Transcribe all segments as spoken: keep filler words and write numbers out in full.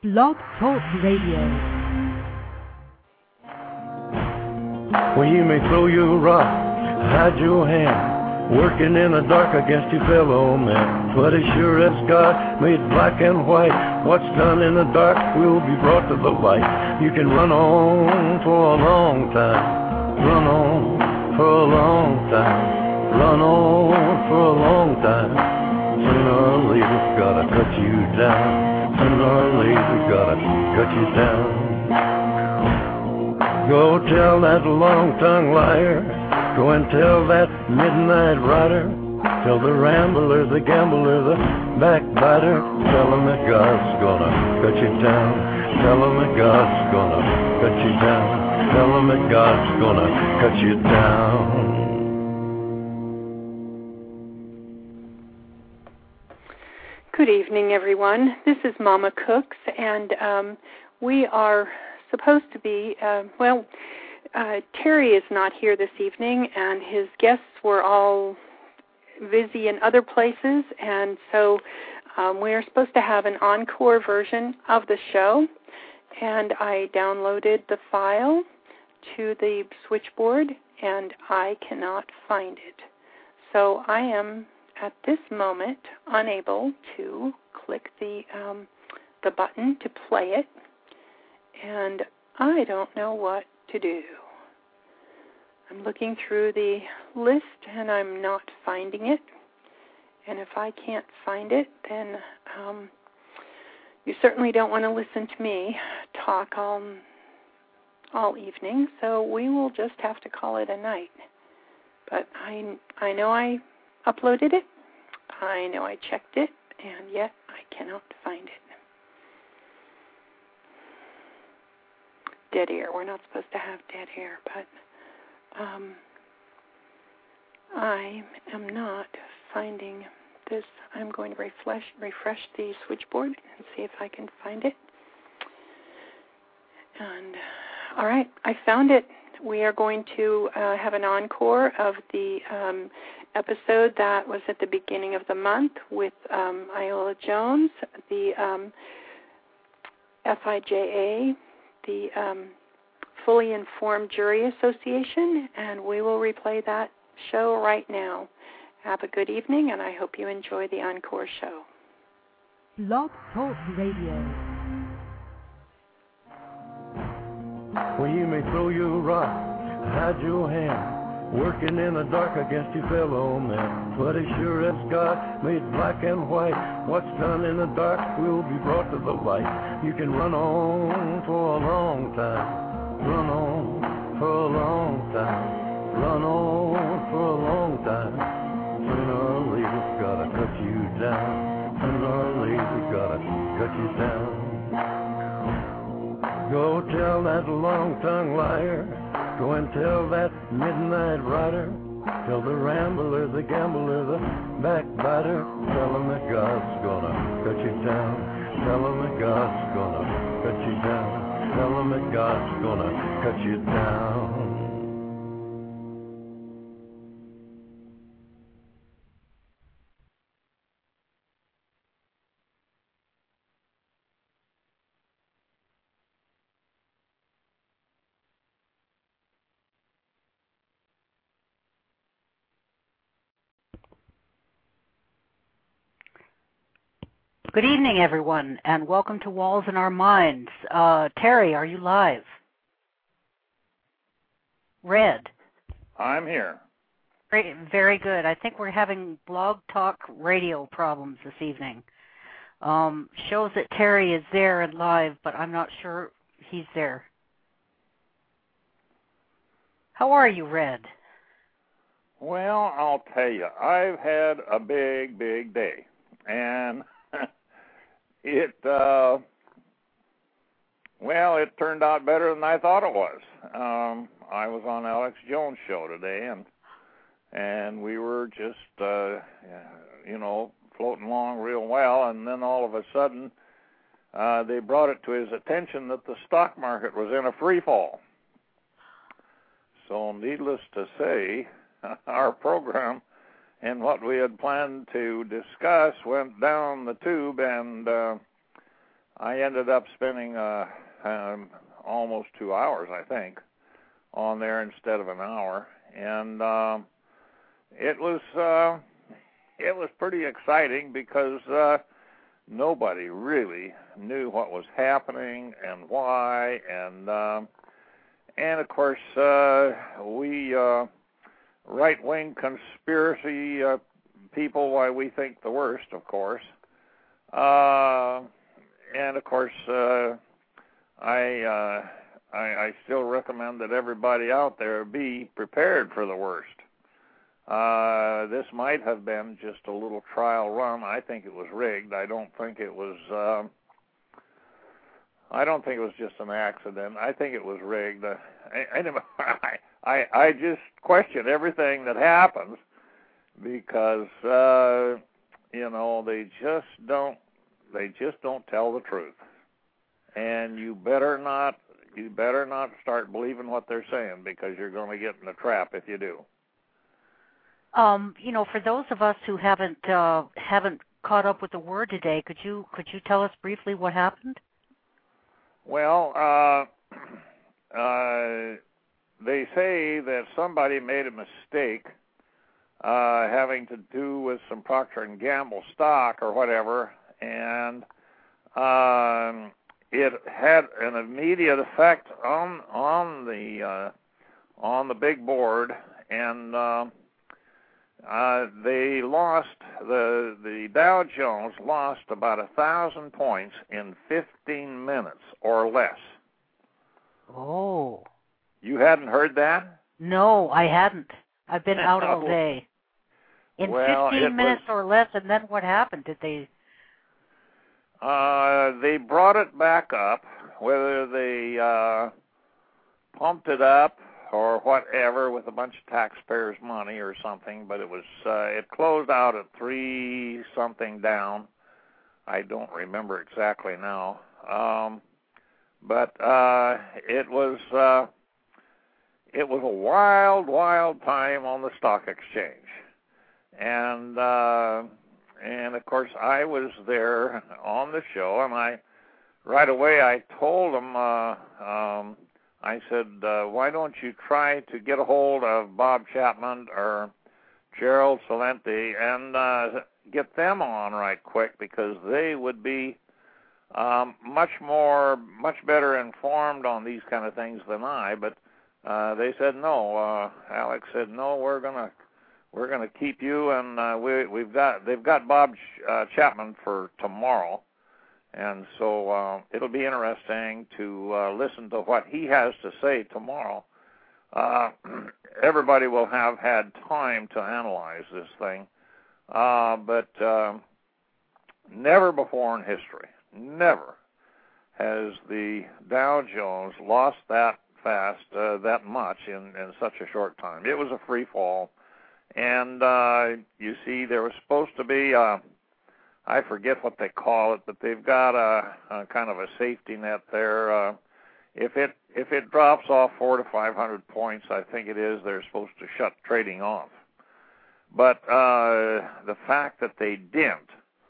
Blog Talk Radio. Well, you may throw your rock, hide your hand, working in the dark against your fellow man. But as sure as God made black and white, what's done in the dark will be brought to the light. You can run on for a long time, run on for a long time, run on for a long time. Sooner or later, gotta cut you down. Sooner or later, gotta cut you down. Go tell that long-tongued liar. Go and tell that midnight rider. Tell the rambler, the gambler, the backbiter. Tell him that God's gonna cut you down. Tell him that God's gonna cut you down. Tell him that God's gonna cut you down. Good evening, everyone. This is Mama Cooks, and um, we are supposed to be, uh, well, uh, Terry is not here this evening, and his guests were all busy in other places, and so um, we are supposed to have an encore version of the show, and I downloaded the file to the switchboard, and I cannot find it. So I am at this moment unable to click the um, the button to play it, and I don't know what to do. I'm looking through the list and I'm not finding it, and if I can't find it, then um, you certainly don't want to listen to me talk all, all evening, so we will just have to call it a night. But I, I know I uploaded it, I know I checked it, and yet I cannot find it. Dead air. We're not supposed to have dead air, but um, I am not finding this. I'm going to refresh, refresh the switchboard and see if I can find it. And all right, I found it. We are going to uh, have an encore of the um, episode that was at the beginning of the month with um, Iola Jones, the um, F I J A, the um, Fully Informed Jury Association, and we will replay that show right now. Have a good evening, and I hope you enjoy the encore show. Blog Talk Radio. Well, you may throw your rock, hide your hand, working in the dark against your fellow man. But as sure as God made black and white, what's done in the dark will be brought to the light. You can run on for a long time, run on for a long time, run on for a long time. Sooner or later, gotta cut you down. Sooner or later, gotta cut you down. Go tell that long-tongued liar. Go and tell that midnight rider. Tell the rambler, the gambler, the backbiter. Tell him that God's gonna cut you down. Tell him that God's gonna cut you down. Tell him that God's gonna cut you down. Good evening, everyone, and welcome to Walls in Our Minds. Uh, Terry, are you live? Red. I'm here. Great, very good. I think we're having Blog Talk Radio problems this evening. Um, shows that Terry is there and live, but I'm not sure he's there. How are you, Red? Well, I'll tell you, I've had a big, big day, and It, uh, well, it turned out better than I thought it was. Um, I was on Alex Jones' show today, and and we were just, uh, you know, floating along real well, and then all of a sudden, uh, they brought it to his attention that the stock market was in a free fall. So, needless to say, our program and what we had planned to discuss went down the tube, and uh, I ended up spending uh, um, almost two hours, I think, on there instead of an hour, and um, it was uh, it was pretty exciting because uh, nobody really knew what was happening and why, and um, and of course uh, we uh, right-wing conspiracy uh, people, why we think the worst, of course. Uh, and of course, uh, I, uh, I I still recommend that everybody out there be prepared for the worst. Uh, this might have been just a little trial run. I think it was rigged. I don't think it was. Uh, I don't think it was just an accident. I think it was rigged. Uh, anyway, I, I I just question everything that happens because uh, you know they just don't they just don't tell the truth, and you better not you better not start believing what they're saying because you're going to get in a trap if you do. Um, you know, for those of us who haven't uh, haven't caught up with the word today, could you could you tell us briefly what happened? Well, uh, uh, they say that somebody made a mistake uh, having to do with some Procter and Gamble stock or whatever, and um, it had an immediate effect on on the uh, on the big board, and uh, uh, they lost the the Dow Jones lost about a thousand points in fifteen minutes or less. Oh. You hadn't heard that? No, I hadn't. I've been out all day. In well, fifteen minutes was, or less, and then what happened? Did they? Uh, they brought it back up, whether they uh, pumped it up or whatever with a bunch of taxpayers' money or something, but it was uh, it closed out at three something down. I don't remember exactly now, um, but uh, it was uh, it was a wild, wild time on the stock exchange, and uh, and of course I was there on the show, and I right away I told them. Uh, um, I said, uh, why don't you try to get a hold of Bob Chapman or Gerald Celente and uh, get them on right quick because they would be um, much more, much better informed on these kind of things than I. But uh, they said no. Uh, Alex said no. We're gonna we're gonna keep you, and uh, we we've got they've got Bob Ch- uh, Chapman for tomorrow. And so uh, it'll be interesting to uh, listen to what he has to say tomorrow. Uh, everybody will have had time to analyze this thing, uh, but uh, never before in history, never has the Dow Jones lost that fast, uh, that much in, in such a short time. It was a free fall, and uh, you see there was supposed to be a I forget what they call it, but they've got a, a kind of a safety net there. Uh, if it if it drops off four to five hundred points, I think it is, they're supposed to shut trading off. But uh, the fact that they didn't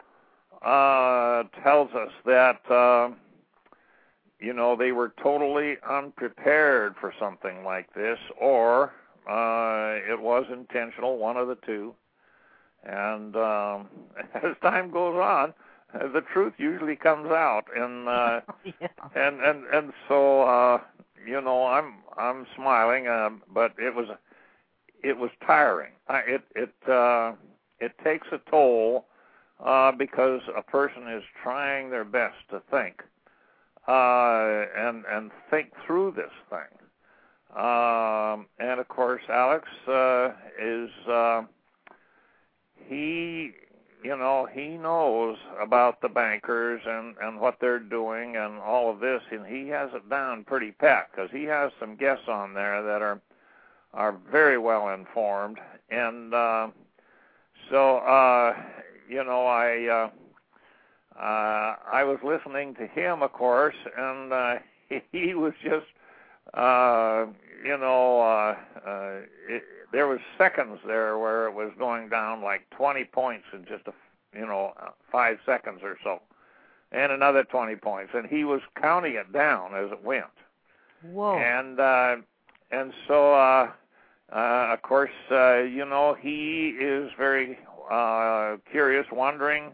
uh, tells us that uh, you know they were totally unprepared for something like this, or uh, it was intentional, one of the two. And um, as time goes on, uh, the truth usually comes out, and uh, yeah. and and and so uh, you know I'm I'm smiling, uh, but it was it was tiring. I, it it uh, it takes a toll uh, because a person is trying their best to think uh, and and think through this thing. Um, and of course, Alex uh, is. Uh, He, you know, he knows about the bankers and, and what they're doing and all of this, and he has it down pretty pat because he has some guests on there that are are very well informed. And uh, so, uh, you know, I uh, uh, I was listening to him, of course, and uh, he, he was just, uh, you know, uh, uh, it, there was seconds there where it was going down like twenty points in just a, you know, five seconds or so. and another twenty points, and he was counting it down as it went. Whoa. And uh, and so, uh, uh, of course, uh, you know, he is very uh, curious, wondering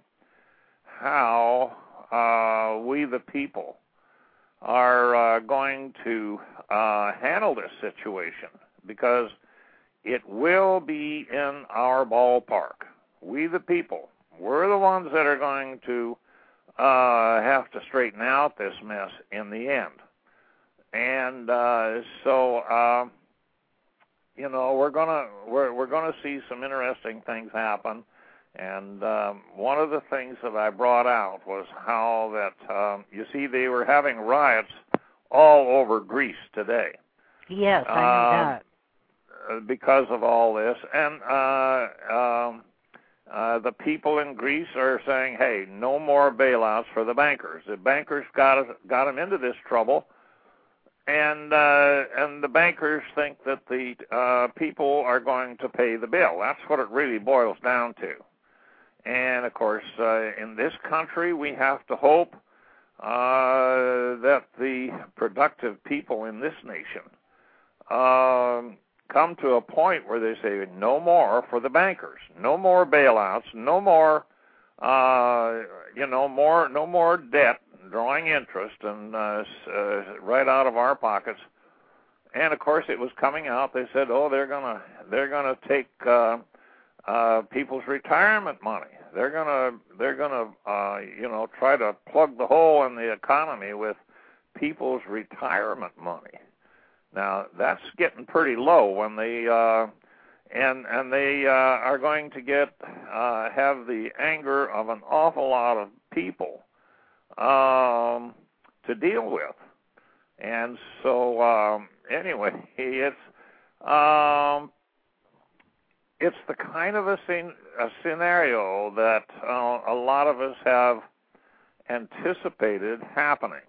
how uh, we, the people, are uh, going to uh, handle this situation, because it will be in our ballpark. We, the people, we're the ones that are going to uh, have to straighten out this mess in the end. And uh, so, uh, you know, we're gonna we're we're gonna see some interesting things happen. And um, one of the things that I brought out was how that um, you see they were having riots all over Greece today. Yes, I know uh, that. Because of all this, and uh, um, uh, the people in Greece are saying, "Hey, no more bailouts for the bankers. The bankers got us, got them into this trouble." And uh, and the bankers think that the uh, people are going to pay the bill. That's what it really boils down to. And, of course, uh, in this country, we have to hope uh, that the productive people in this nation um, come to a point where they say no more for the bankers, no more bailouts, no more, uh, you know, more, no more debt, drawing interest and uh, uh, right out of our pockets. And of course, it was coming out. They said, "Oh, they're gonna they're gonna take uh, uh, people's retirement money. They're gonna they're gonna uh, you know try to plug the hole in the economy with people's retirement money." Now that's getting pretty low when they uh, and and they uh, are going to get uh, have the anger of an awful lot of people Um, to deal with. And so um, anyway, it's um, it's the kind of a, scene, a scenario that uh, a lot of us have anticipated happening.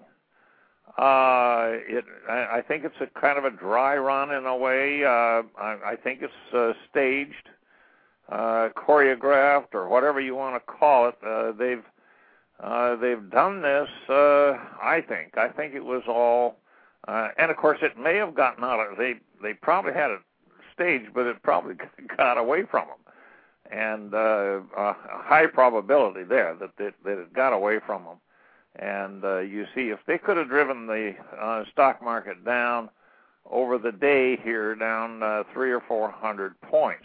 Uh, it, I, I think it's a kind of a dry run in a way. Uh, I, I think it's uh, staged, uh, choreographed, or whatever you want to call it. Uh, they've Uh, they've done this, uh, I think. I think it was all, uh, and of course it may have gotten out of, they, they probably had it staged, but it probably got away from them. And uh, a high probability there that, that, that it got away from them. And uh, you see, if they could have driven the uh, stock market down over the day here, down uh, three or four hundred points,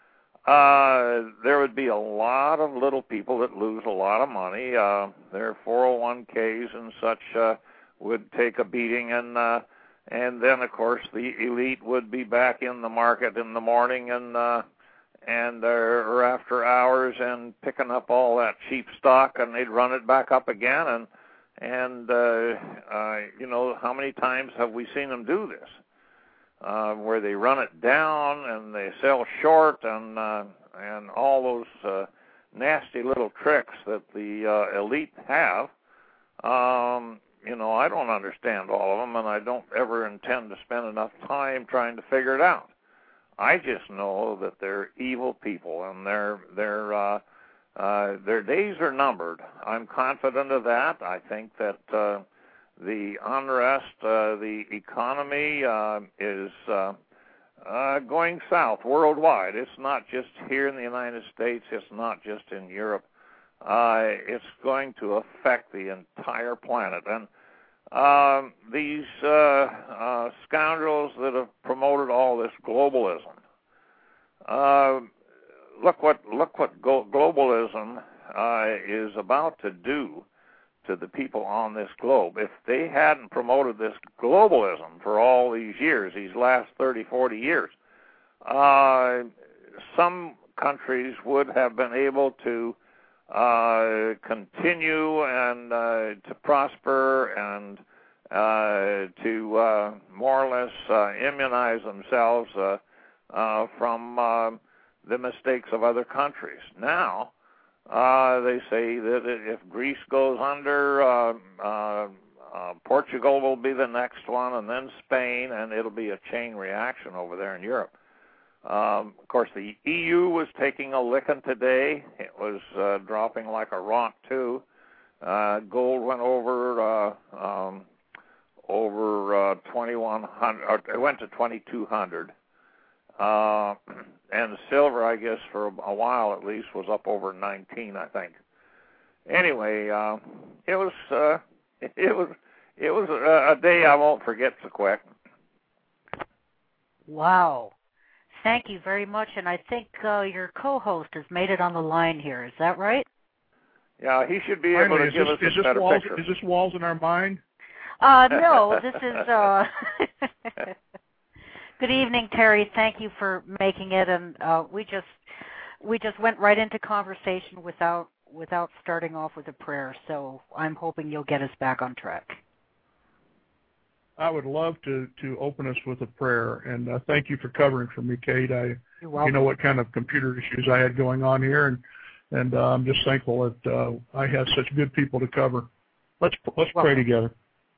Uh, there would be a lot of little people that lose a lot of money. Uh, their four oh one k's and such uh, would take a beating, and uh, and then of course the elite would be back in the market in the morning and uh, and uh, or after hours and picking up all that cheap stock, and they'd run it back up again. And and uh, uh, you know, how many times have we seen them do this? Uh, where they run it down and they sell short, and uh, and all those uh, nasty little tricks that the uh, elite have. Um, you know, I don't understand all of them, and I don't ever intend to spend enough time trying to figure it out. I just know that they're evil people, and their their uh, uh, their days are numbered. I'm confident of that. I think that. Uh, The unrest, uh, the economy uh, is uh, uh, going south worldwide. It's not just here in the United States. It's not just in Europe. Uh, it's going to affect the entire planet. And um, these uh, uh, scoundrels that have promoted all this globalism, uh, look what look what go- globalism uh, is about to do to the people on this globe. If they hadn't promoted this globalism for all these years, these last thirty, forty years, uh, some countries would have been able to uh, continue and uh, to prosper and uh, to uh, more or less uh, immunize themselves uh, uh, from uh, the mistakes of other countries. Now, Uh, they say that if Greece goes under, uh, uh, uh, Portugal will be the next one, and then Spain, and it'll be a chain reaction over there in Europe. Um, of course, the E U was taking a licking today. It was uh, dropping like a rock, too. Uh, gold went over uh, um, over uh, twenty-one hundred. Or it went to twenty-two hundred. Uh, and silver, I guess, for a while at least, was up over nineteen, I think. Anyway, uh, it was uh, it was it was a, a day I won't forget so quick. Wow. Thank you very much, and I think uh, your co-host has made it on the line here. Is that right? Yeah, he should be Finally, able to give this, us a is this better walls, picture. Is this walls in our mind? Uh, no, this is... Uh, good evening, Terry. Thank you for making it, and uh, we just we just went right into conversation without without starting off with a prayer, so I'm hoping you'll get us back on track. I would love to, to open us with a prayer, and uh, thank you for covering for me, Kate. I, You're welcome. You know what kind of computer issues I had going on here, and and uh, I'm just thankful that uh, I have such good people to cover. Let's let's welcome. pray together.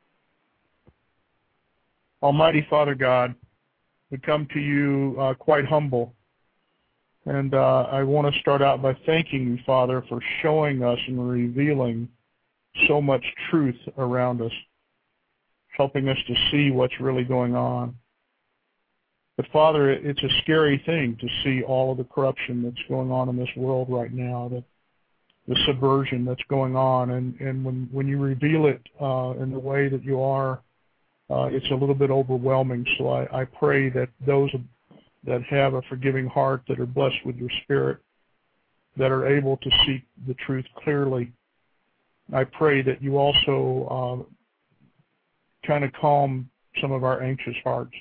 Almighty Father God, we come to you uh, quite humble, and uh, I want to start out by thanking you, Father, for showing us and revealing so much truth around us, helping us to see what's really going on. But Father, it's a scary thing to see all of the corruption that's going on in this world right now, the, the subversion that's going on. And, and when, when you reveal it uh, in the way that you are, uh, it's a little bit overwhelming. So I, I pray that those that have a forgiving heart, that are blessed with your Spirit, that are able to see the truth clearly, I pray that you also uh, kind of calm some of our anxious hearts.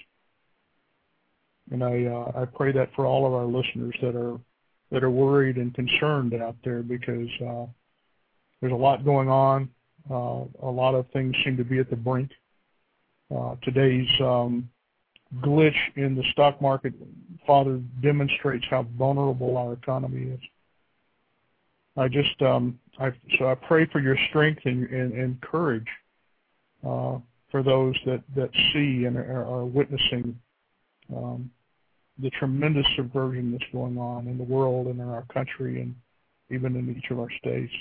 And I uh, I pray that for all of our listeners that are that are worried and concerned out there, because uh, there's a lot going on. Uh, a lot of things seem to be at the brink. Uh, today's um, glitch in the stock market, Father, demonstrates how vulnerable our economy is. I just um, I so I pray for your strength and and, and courage uh, for those that, that see and are, are witnessing um, the tremendous subversion that's going on in the world and in our country and even in each of our states.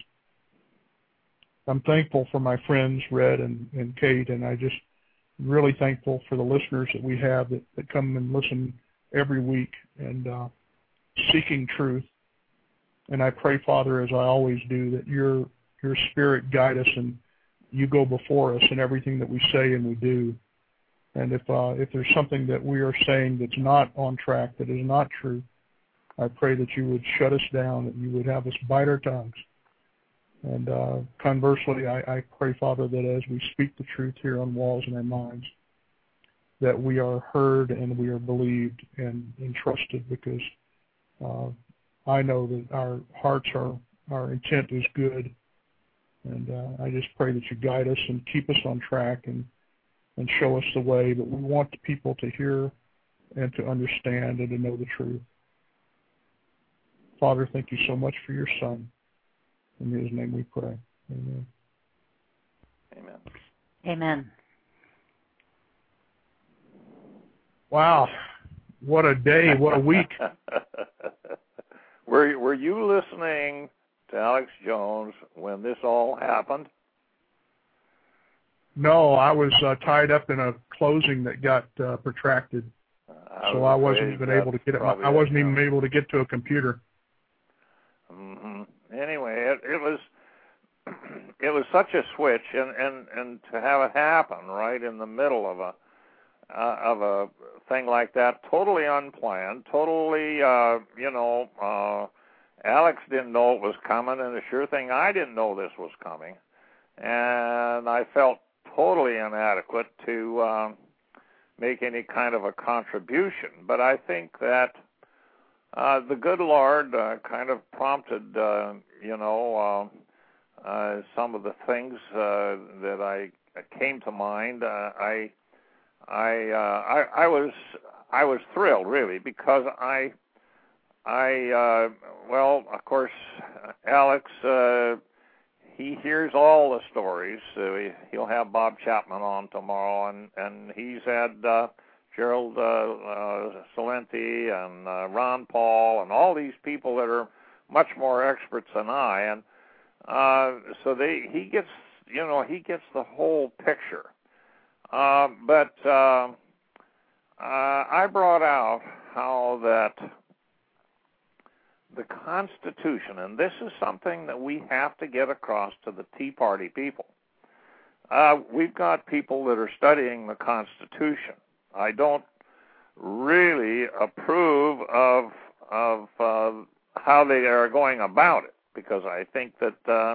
I'm thankful for my friends, Red and, and Kate, and I just really thankful for the listeners that we have that, that come and listen every week and uh, seeking truth. And I pray, Father, as I always do, that your your Spirit guide us and you go before us in everything that we say and we do. And if uh, if there's something that we are saying that's not on track, that is not true, I pray that you would shut us down, that you would have us bite our tongues. And uh, conversely, I, I pray, Father, that as we speak the truth here on Walls in Our Minds, that we are heard and we are believed and, and trusted, because uh, I know that our hearts are, our intent is good. And uh, I just pray that you guide us and keep us on track and and show us the way, but we want the people to hear and to understand and to know the truth. Father, thank you so much for your Son. In his name we pray. Amen. Amen. Amen. Wow. What a day. What a week. were, were you listening to Alex Jones when this all happened? No, I was uh, tied up in a closing that got uh, protracted, I so was I wasn't even able to get it. I wasn't even able to get to a computer. Mm-hmm. Anyway, it, it was it was such a switch, and, and, and to have it happen right in the middle of a uh, of a thing like that, totally unplanned, totally uh, you know. Uh, Alex didn't know it was coming, and the sure thing, I didn't know this was coming, and I felt totally inadequate to uh, make any kind of a contribution. But I think that uh, the good Lord uh, kind of prompted, uh, you know, uh, uh, some of the things uh, that I came to mind. Uh, I, I, uh, I, I was, I was thrilled really, because I, I, uh, well, of course, Alex. Uh, He hears all the stories. Uh, he, he'll have Bob Chapman on tomorrow, and, and he's had uh, Gerald uh, uh, Salenti and uh, Ron Paul and all these people that are much more experts than I. And Uh, so they he gets you know he gets the whole picture. Uh, but uh, uh, I brought out how that the Constitution, and this is something that we have to get across to the Tea Party people. Uh, we've got people that are studying the Constitution. I don't really approve of of uh, how they are going about it, because I think that uh,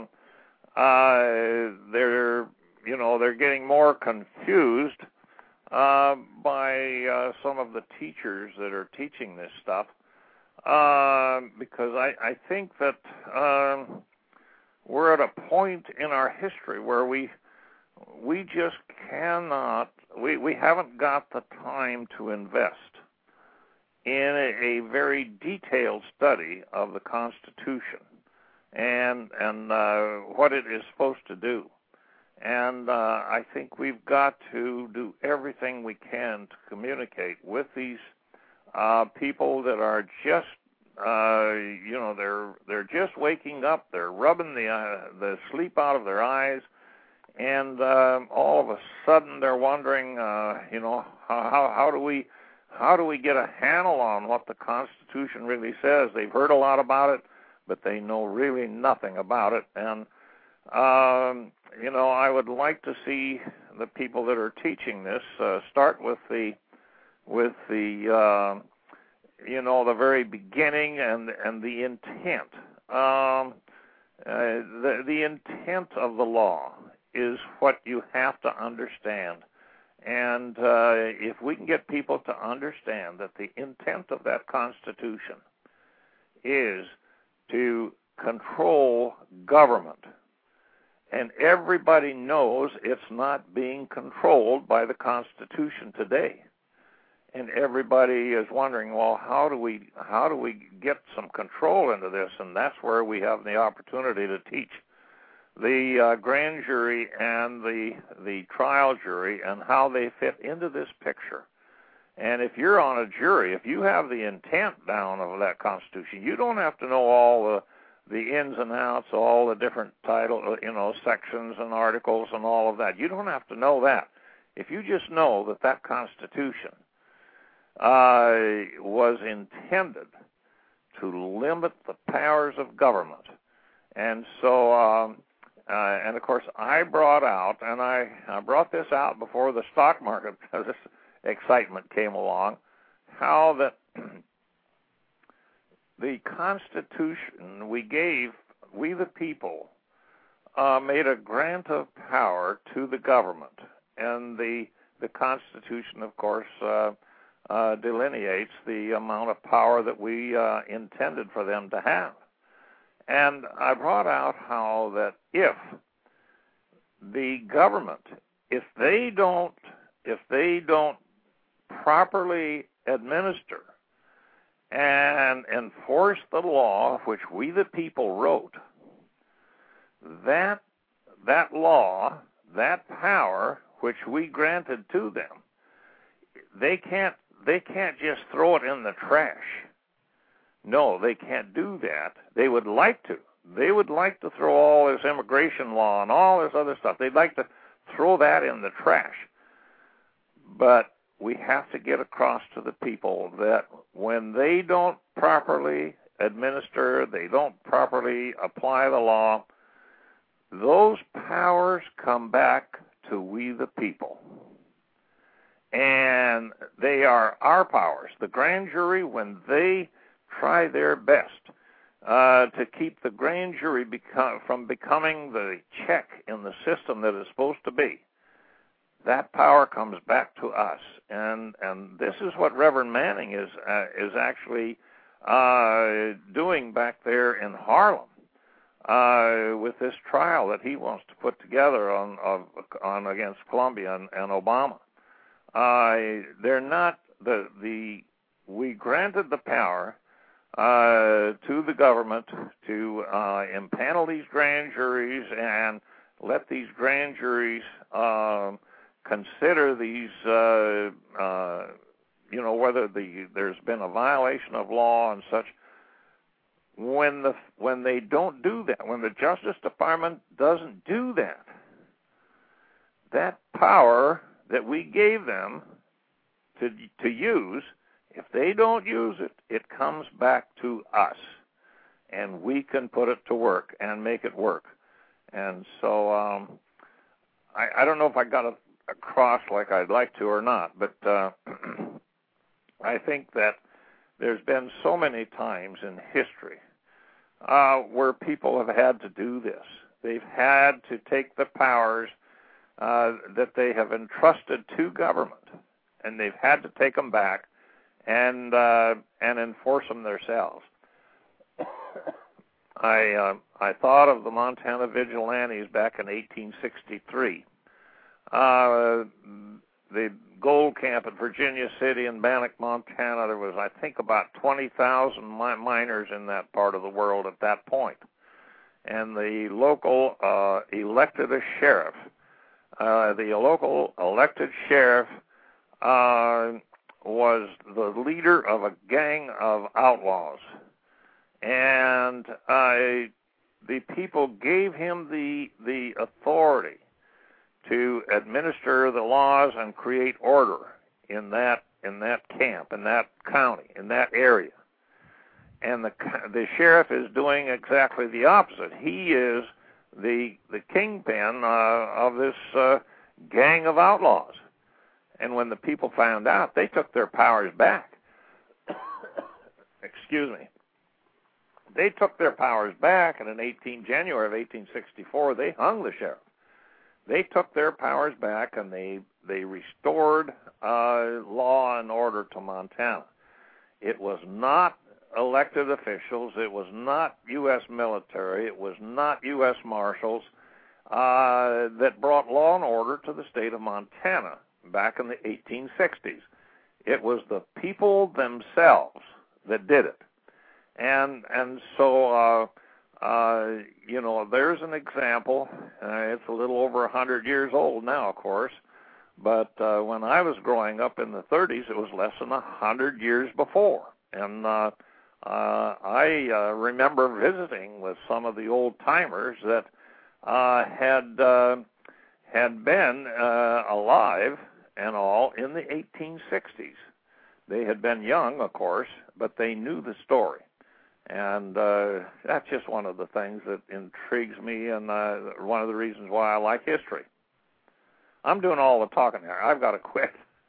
uh, they're you know they're getting more confused uh, by uh, some of the teachers that are teaching this stuff. Uh, because I, I think that um, we're at a point in our history where we we just cannot, we, we haven't got the time to invest in a, a very detailed study of the Constitution and and uh, what it is supposed to do. And uh, I think we've got to do everything we can to communicate with these Uh, people that are just, uh, you know, they're they're just waking up. They're rubbing the uh, the sleep out of their eyes, and uh, all of a sudden they're wondering, uh, you know, how how do we how do we get a handle on what the Constitution really says? They've heard a lot about it, but they know really nothing about it. And um, you know, I would like to see the people that are teaching this uh, start with the with the, uh, you know, the very beginning and and the intent. Um, uh, the, the intent of the law is what you have to understand. And uh, if we can get people to understand that the intent of that Constitution is to control government, and everybody knows it's not being controlled by the Constitution today. And everybody is wondering, well, how do we how do we get some control into this? And that's where we have the opportunity to teach the uh, grand jury and the the trial jury and how they fit into this picture. And if you're on a jury, if you have the intent down of that Constitution, you don't have to know all the the ins and outs, all the different title, you know, sections and articles and all of that. You don't have to know that. If you just know that that Constitution Uh, was intended to limit the powers of government. And so, um, uh, and of course, I brought out, and I, I brought this out before the stock market, this excitement came along, how that the Constitution we gave, we the people, uh, made a grant of power to the government. And the, the Constitution, of course, uh, Uh, delineates the amount of power that we uh, intended for them to have. And I brought out how that if the government, if they don't, if they don't properly administer and enforce the law which we the people wrote, that that law, that power which we granted to them, they can't They can't just throw it in the trash. No, they can't do that. They would like to. They would like to throw all this immigration law and all this other stuff. They'd like to throw that in the trash. But we have to get across to the people that when they don't properly administer, they don't properly apply the law, those powers come back to we the people. And they are our powers. The grand jury, when they try their best uh, to keep the grand jury become, from becoming the check in the system that it's supposed to be, that power comes back to us. And and this is what Reverend Manning is uh, is actually uh, doing back there in Harlem uh, with this trial that he wants to put together on of, on against Columbia and, and Obama. Uh, they're not the the we granted the power uh, to the government to uh, impanel these grand juries and let these grand juries um, consider these, uh, uh, you know, whether the there's been a violation of law and such. when the when they don't do that, when the Justice Department doesn't do that, that power that we gave them to to use, if they don't use it, it comes back to us, and we can put it to work and make it work. And so um, I, I don't know if I got it across like I'd like to or not, but uh, I think that there's been so many times in history uh, where people have had to do this. They've had to take the powers uh, that they have entrusted to government, and they've had to take them back and uh, and enforce them themselves. I uh, I thought of the Montana Vigilantes back in eighteen sixty-three. Uh, the gold camp at Virginia City in Bannock, Montana, there was, I think, about twenty thousand miners in that part of the world at that point. And the local uh, elected a sheriff. Uh, the local elected sheriff uh, was the leader of a gang of outlaws. And uh, the people gave him the the authority to administer the laws and create order in that in that camp, in that county, in that area. And the the sheriff is doing exactly the opposite. He is the the kingpin uh, of this uh, gang of outlaws. And when the people found out, they took their powers back. Excuse me. They took their powers back, and in eighteen January of eighteen sixty-four, they hung the sheriff. They took their powers back, and they they restored uh, law and order to Montana. It was not elected officials. It was not U S military. It was not U S Marshals uh, that brought law and order to the state of Montana back in the eighteen sixties. It was the people themselves that did it. And and so, uh, uh, you know, there's an example. Uh, it's a little over a hundred years old now, of course. But uh, when I was growing up in the thirties, it was less than a hundred years before. And uh, uh, I uh, remember visiting with some of the old timers that uh, had uh, had been uh, alive and all in the eighteen sixties. They had been young, of course, but they knew the story. And uh, that's just one of the things that intrigues me, and uh, one of the reasons why I like history. I'm doing all the talking here. I've got to quit.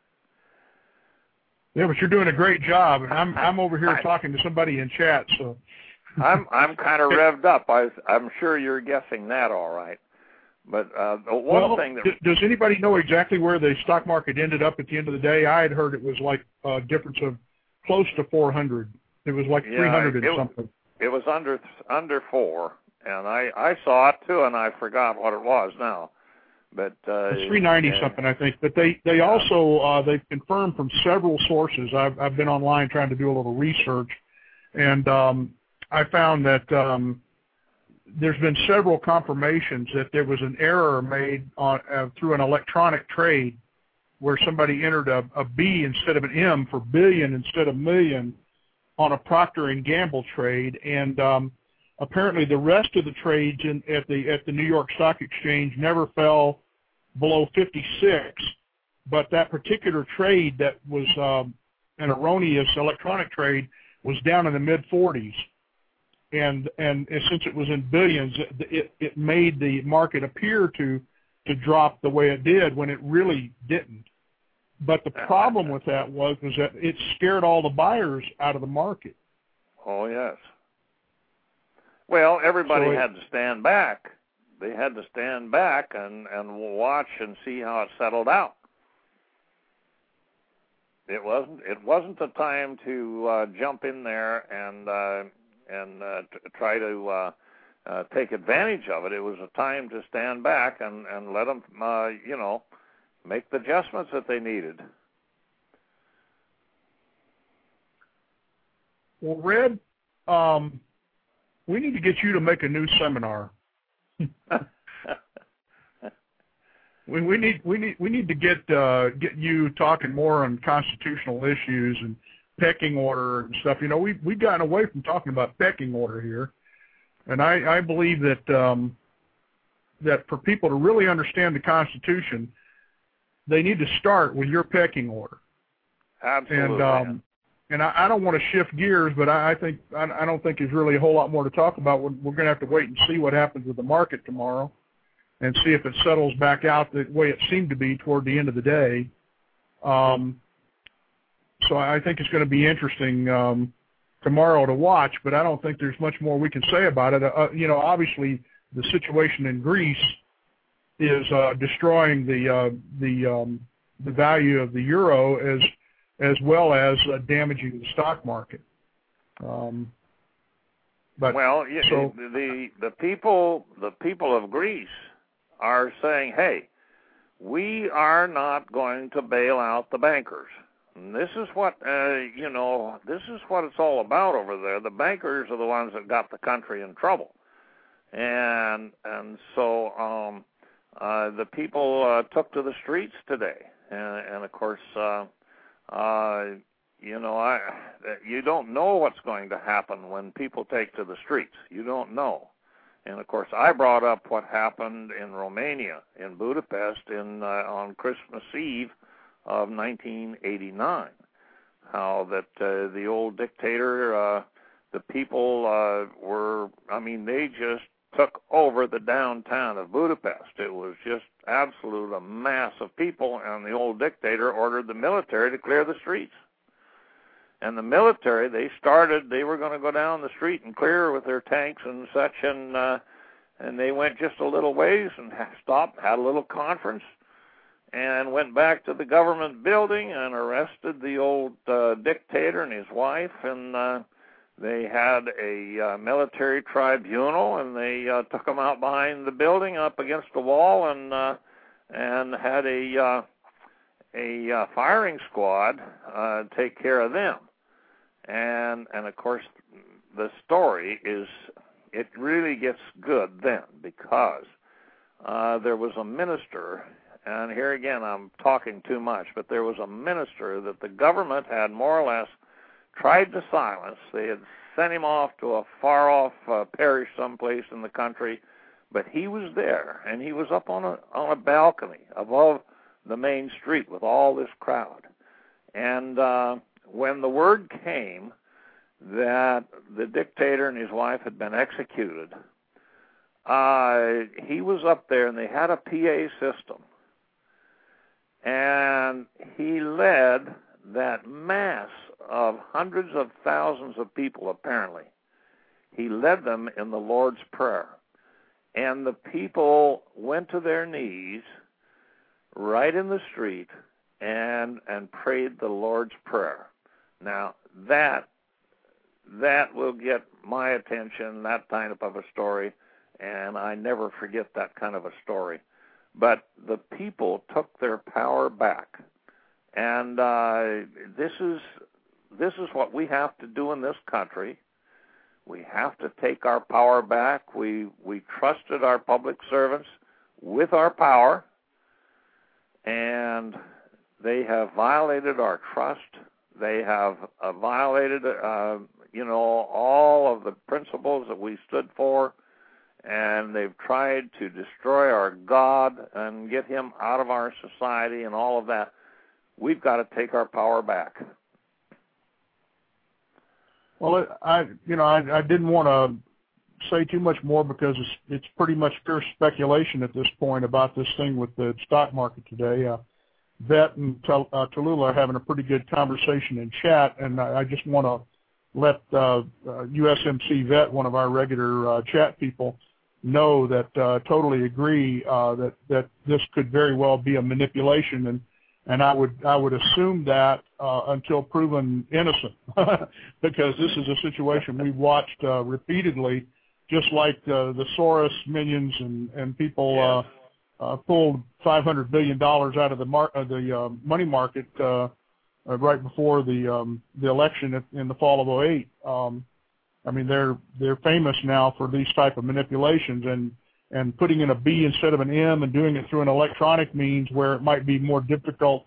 Yeah, but you're doing a great job, and I'm I'm over here I, talking to somebody in chat. So I'm I'm kind of revved up. I, I'm sure you're guessing that all right. But uh, the one well, thing that does anybody know exactly where the stock market ended up at the end of the day? I had heard it was like a difference of close to four hundred. It was like yeah, three hundred and it, something. It was under under four, and I, I saw it too, and I forgot what it was now. But uh, it's three ninety uh, something, I think. But they they yeah. also uh, they've confirmed from several sources. I've I've been online trying to do a little research, and um, I found that um, there's been several confirmations that there was an error made on uh, through an electronic trade, where somebody entered a, a B instead of an M for billion instead of million on a Procter and Gamble trade, and um, apparently the rest of the trades in, at the at the New York Stock Exchange never fell below fifty-six, but that particular trade that was um, an erroneous electronic trade was down in the mid forties, and and since it was in billions, it it made the market appear to to drop the way it did when it really didn't. But the problem with that was, was that it scared all the buyers out of the market. Oh, yes. Well, everybody so it, had to stand back. They had to stand back and, and watch and see how it settled out. It wasn't it wasn't the time to uh, jump in there and uh, and uh, t- try to uh, uh, take advantage of it. It was a time to stand back and, and let them, uh, you know, make the adjustments that they needed. Well, Red, um, we need to get you to make a new seminar. we, we need we need we need to get uh, get you talking more on constitutional issues and pecking order and stuff. You know, we've, we've gotten away from talking about pecking order here. And I, I believe that um, that for people to really understand the Constitution, they need to start with your pecking order. Absolutely. And um, and I, I don't want to shift gears, but I, I think I, I don't think there's really a whole lot more to talk about. We're, we're going to have to wait and see what happens with the market tomorrow, and see if it settles back out the way it seemed to be toward the end of the day. Um, so I think it's going to be interesting um, tomorrow to watch, but I don't think there's much more we can say about it. Uh, you know, obviously the situation in Greece is uh, destroying the uh, the um, the value of the euro as as well as uh, damaging the stock market. Um, but well, yeah, so, the the people the people of Greece are saying, "Hey, we are not going to bail out the bankers." And this is what uh, you know. This is what it's all about over there. The bankers are the ones that got the country in trouble, and and so um, uh, the people uh, took to the streets today, and, and of course, uh, uh, you know, I you don't know what's going to happen when people take to the streets. You don't know, and of course, I brought up what happened in Romania, in Budapest, in uh, on Christmas Eve of nineteen eighty-nine, how that uh, the old dictator, uh, the people uh, were, I mean, they just took over the downtown of Budapest. It was just absolute a mass of people, and the old dictator ordered the military to clear the streets. And the military, they started, they were going to go down the street and clear with their tanks and such, and uh, and they went just a little ways and stopped, had a little conference, and went back to the government building and arrested the old uh, dictator and his wife, and uh, they had a uh, military tribunal, and they uh, took them out behind the building up against the wall, and uh, and had a uh, a uh, firing squad uh, take care of them. And and of course, the story is, it really gets good then, because uh, there was a minister. And here again, I'm talking too much, but there was a minister that the government had more or less tried to silence. They had sent him off to a far-off uh, parish someplace in the country, but he was there, and he was up on a on a balcony above the main street with all this crowd. And uh, when the word came that the dictator and his wife had been executed, uh, he was up there, and they had a P A system. And he led that mass of hundreds of thousands of people, apparently. He led them in the Lord's Prayer. And the people went to their knees right in the street and and prayed the Lord's Prayer. Now, that that will get my attention, that kind of a story, and I never forget that kind of a story. But the people took their power back, and uh, this is this is what we have to do in this country. We have to take our power back. We we trusted our public servants with our power, and they have violated our trust. They have uh, violated, uh, you know, all of the principles that we stood for. And they've tried to destroy our God and get him out of our society and all of that. We've got to take our power back. Well, I, you know, I, I didn't want to say too much more because it's, it's pretty much pure speculation at this point about this thing with the stock market today. Uh, Vet and Tal- uh, Tallulah are having a pretty good conversation in chat, and I, I just want to let uh, uh, U S M C Vet, one of our regular uh, chat people, know that uh, totally agree uh, that that this could very well be a manipulation, and and I would I would assume that uh, until proven innocent, because this is a situation we've watched uh, repeatedly, just like uh, the Soros minions and and people uh, uh, pulled five hundred billion dollars out of the mar- uh, the uh, money market uh, uh, right before the um, the election in the fall of oh eight. Um, I mean, they're they're famous now for these type of manipulations, and and putting in a B instead of an M and doing it through an electronic means where it might be more difficult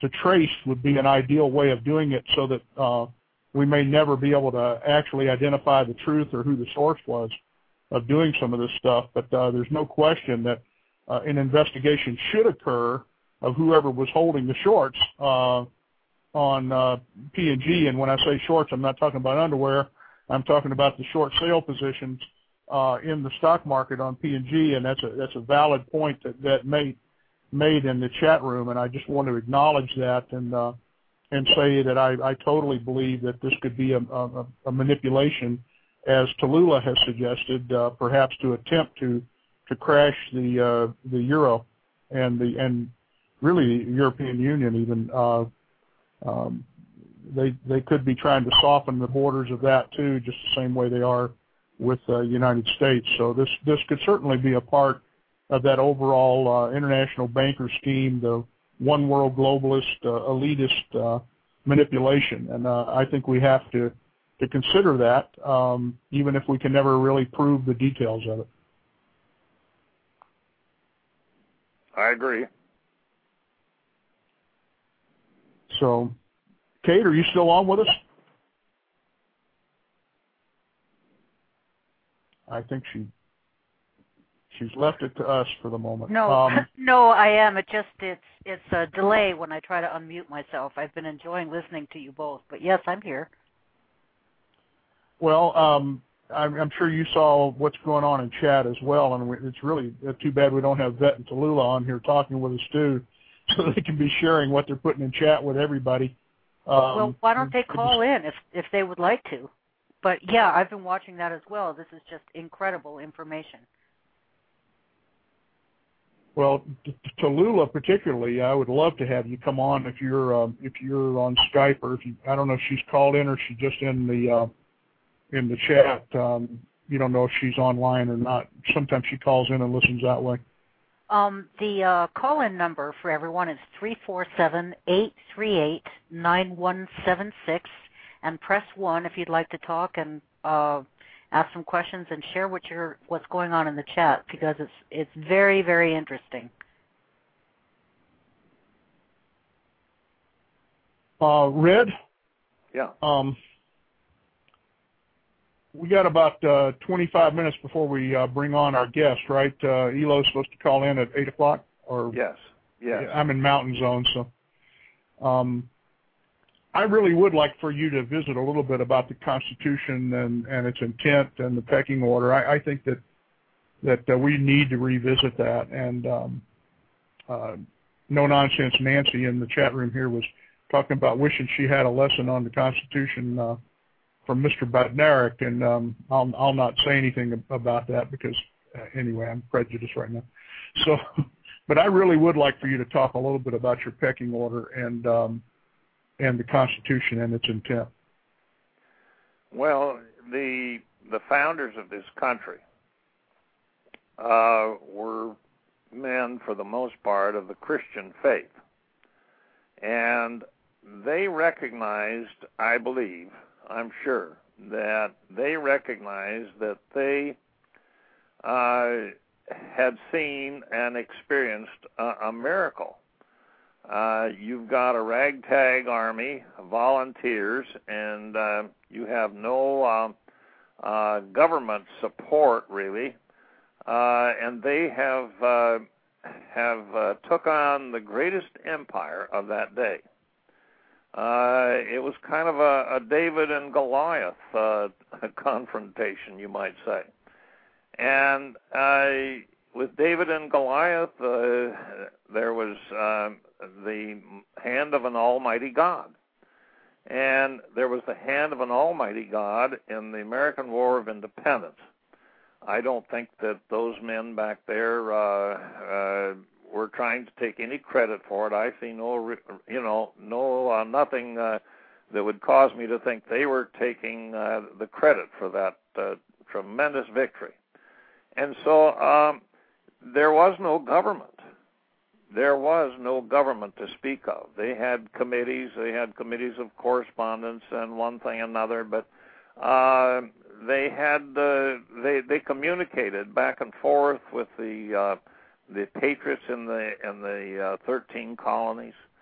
to trace would be an ideal way of doing it, so that uh, we may never be able to actually identify the truth or who the source was of doing some of this stuff. But uh, there's no question that uh, an investigation should occur of whoever was holding the shorts uh, on uh, P and G. And when I say shorts, I'm not talking about underwear. I'm talking about the short sale positions uh, in the stock market on P and G, and that's a that's a valid point that that made made in the chat room, and I just want to acknowledge that and uh, and say that I, I totally believe that this could be a, a, a manipulation, as Tallulah has suggested, uh, perhaps to attempt to to crash the uh, the euro and the and really the European Union even. Uh, um, they they could be trying to soften the borders of that too, just the same way they are with the uh, United States. So this this could certainly be a part of that overall uh, international banker scheme, the one world globalist, uh, elitist uh, manipulation. And uh, I think we have to, to consider that, um, even if we can never really prove the details of it. I agree. So, Kate, are you still on with us? I think she she's left it to us for the moment. No, um, no, I am. It just it's it's a delay when I try to unmute myself. I've been enjoying listening to you both, but yes, I'm here. Well, um, I'm, I'm sure you saw what's going on in chat as well, and it's really too bad we don't have Vet and Tallulah on here talking with us too, so they can be sharing what they're putting in chat with everybody. Um, well, why don't they call in if if they would like to? But yeah, I've been watching that as well. This is just incredible information. Well, Tallulah particularly, I would love to have you come on if you're um, if you're on Skype, or if you, I don't know if she's called in or she's just in the uh, in the chat. Um, you don't know if she's online or not. Sometimes she calls in and listens that way. Um, the uh, call-in number for everyone is three four seven, eight three eight, nine one seven six, and press one if you'd like to talk and uh, ask some questions and share what you're, what's going on in the chat, because it's it's very, very interesting. Uh, Red? Yeah. Um, we got about uh, twenty-five minutes before we uh, bring on our guest, right? Uh, Elo's supposed to call in at eight o'clock? Or yes, yes. I'm in Mountain Zone, so... Um, I really would like for you to visit a little bit about the Constitution and, and its intent and the pecking order. I, I think that that uh, we need to revisit that. And um, uh, No Nonsense Nancy in the chat room here was talking about wishing she had a lesson on the Constitution uh, from Mister Badnarik, and um, I'll, I'll not say anything about that because, uh, anyway, I'm prejudiced right now. So, but I really would like for you to talk a little bit about your pecking order and um, and the Constitution and its intent. Well, the the founders of this country uh, were men, for the most part, of the Christian faith. And they recognized, I believe, I'm sure, that they recognized that they uh, had seen and experienced a, a miracle. Uh, you've got a ragtag army, volunteers, and uh, you have no uh, uh, government support, really. Uh, and they have uh, have uh, took on the greatest empire of that day. Uh, it was kind of a, a David and Goliath uh, confrontation, you might say. And uh, with David and Goliath, uh, there was uh, the hand of an almighty God. And there was the hand of an almighty God in the American War of Independence. I don't think that those men back there uh, uh, were trying to take any credit for it. I see no, you know, no uh, nothing uh, that would cause me to think they were taking uh, the credit for that uh, tremendous victory. And so um, there was no government. There was no government to speak of. They had committees. They had committees of correspondence and one thing and another, but uh, they had uh, they they communicated back and forth with the uh, the patriots in the in the uh, thirteen colonies,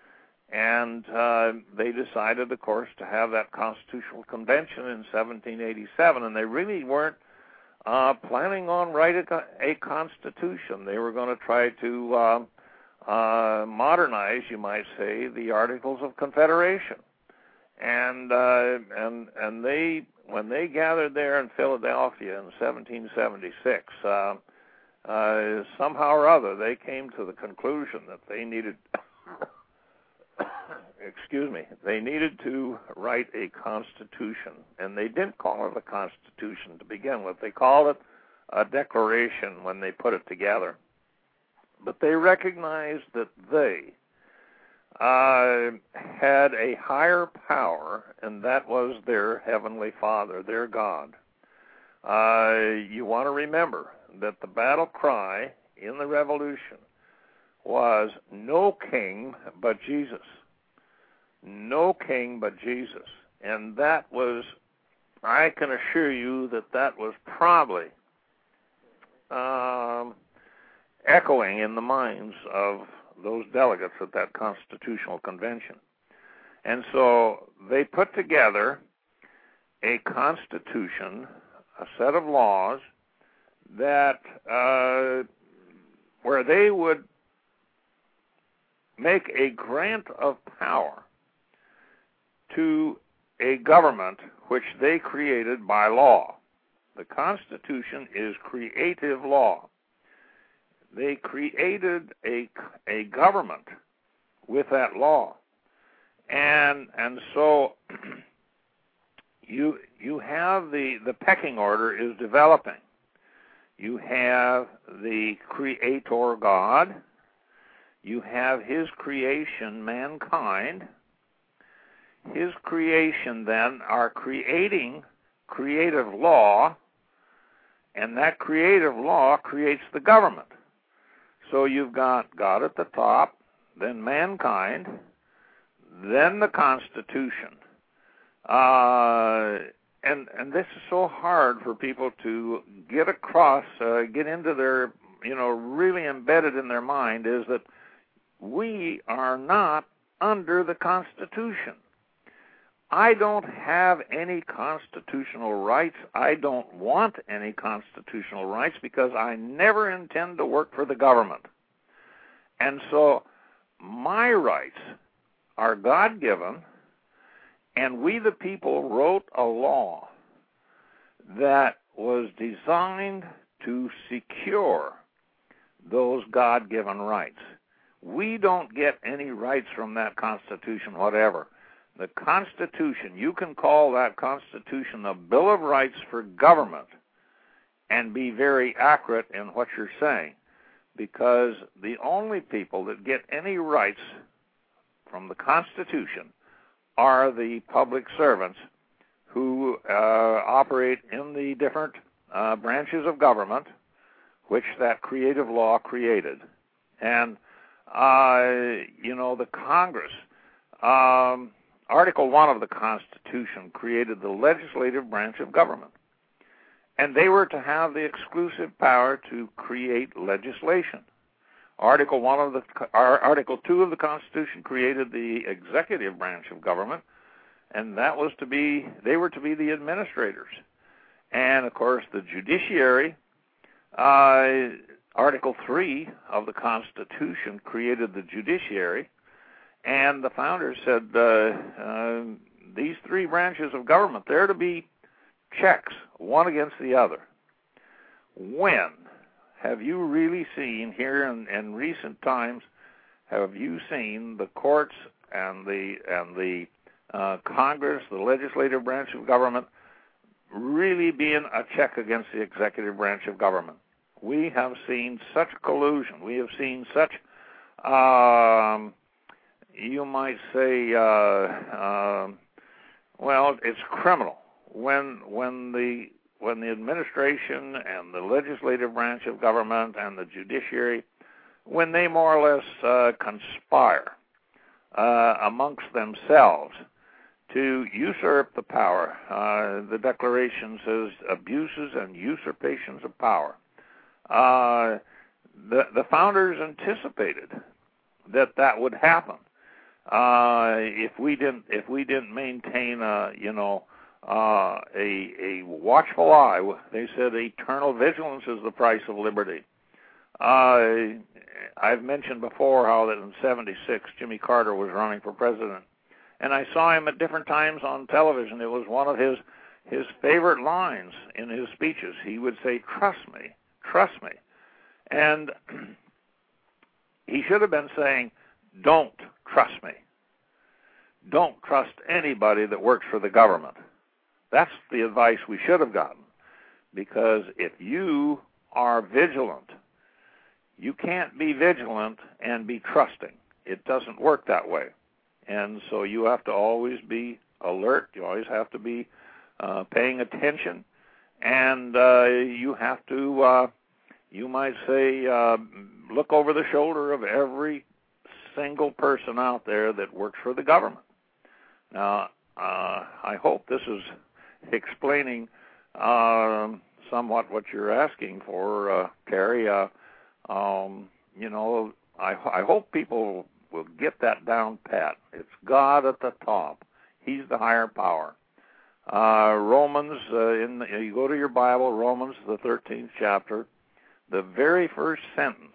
And uh, they decided, of course, to have that Constitutional Convention in seventeen eighty-seven, and they really weren't uh, planning on writing a, a constitution. They were going to try to uh, uh, modernize, you might say, the Articles of Confederation. And uh, and and they, when they gathered there in Philadelphia in seventeen seventy-six, uh, uh, somehow or other they came to the conclusion that they needed. excuse me, they needed to write a constitution, and they didn't call it a constitution to begin with. They called it a declaration when they put it together. But they recognized that they uh, had a higher power, and that was their Heavenly Father, their God. Uh, you want to remember that the battle cry in the Revolution was no king but Jesus. No king but Jesus. And that was, I can assure you that that was probably um, echoing in the minds of those delegates at that Constitutional Convention. And so they put together a constitution, a set of laws that uh, where they would make a grant of power to a government which they created by law. The Constitution is creative law. They created a, a government with that law. And and so you you have the, the pecking order is developing. You have the Creator God. You have His creation, mankind. His creation, then, are creating creative law, and that creative law creates the government. So you've got God at the top, then mankind, then the Constitution. Uh, and and this is so hard for people to get across, uh, get into their, you know, really embedded in their mind, is that we are not under the Constitution. I don't have any constitutional rights. I don't want any constitutional rights because I never intend to work for the government. And so my rights are God-given, and we the people wrote a law that was designed to secure those God-given rights. We don't get any rights from that Constitution whatever. The Constitution, you can call that Constitution the Bill of Rights for government and be very accurate in what you're saying, because the only people that get any rights from the Constitution are the public servants who uh, operate in the different uh, branches of government which that creative law created. And, uh, you know, the Congress... Um, Article one of the Constitution created the legislative branch of government, and they were to have the exclusive power to create legislation. Article one of the Article two of the Constitution created the executive branch of government, and that was to be they were to be the administrators. And of course, the judiciary. Uh, Article three of the Constitution created the judiciary. And the founders said uh, uh, these three branches of government, they're to be checks, one against the other. When have you really seen, here in, in recent times, have you seen the courts and the and the uh, Congress, the legislative branch of government, really being a check against the executive branch of government? We have seen such collusion. We have seen such... Um, you might say, uh, uh, well, it's criminal when when the when the administration and the legislative branch of government and the judiciary, when they more or less uh, conspire uh, amongst themselves to usurp the power. Uh, the Declaration says abuses and usurpations of power. Uh, the the founders anticipated that that would happen. Uh, if we didn't, if we didn't maintain, a, you know, uh, a a watchful eye, they said eternal vigilance is the price of liberty. Uh, I've mentioned before how that in seventy-six Jimmy Carter was running for president, and I saw him at different times on television. It was one of his his favorite lines in his speeches. He would say, "Trust me, trust me," and he should have been saying, "Don't trust me. Don't trust anybody that works for the government." That's the advice we should have gotten, because if you are vigilant, you can't be vigilant and be trusting. It doesn't work that way. And so you have to always be alert. You always have to be uh, paying attention. And uh, you have to, uh, you might say, uh, look over the shoulder of every single person out there that works for the government. Now, uh, I hope this is explaining uh, somewhat what you're asking for, uh, Terry. Uh, um, you know, I, I hope people will get that down pat. It's God at the top. He's the higher power. Uh, Romans, uh, in the, you go to your Bible, Romans, the thirteenth chapter, the very first sentence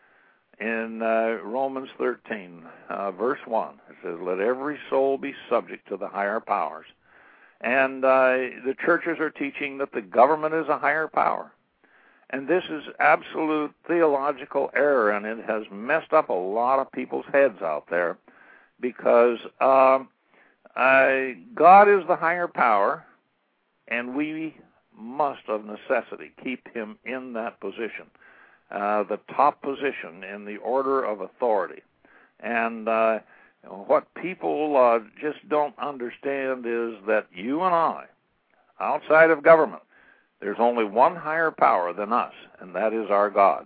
in uh, Romans thirteen, uh, verse one, it says, "Let every soul be subject to the higher powers." And uh, the churches are teaching that the government is a higher power. And this is absolute theological error, and it has messed up a lot of people's heads out there, because um, uh, God is the higher power, and we must, of necessity, keep him in that position, uh, the top position in the order of authority. And uh, what people uh, just don't understand is that you and I, outside of government, there's only one higher power than us, and that is our God.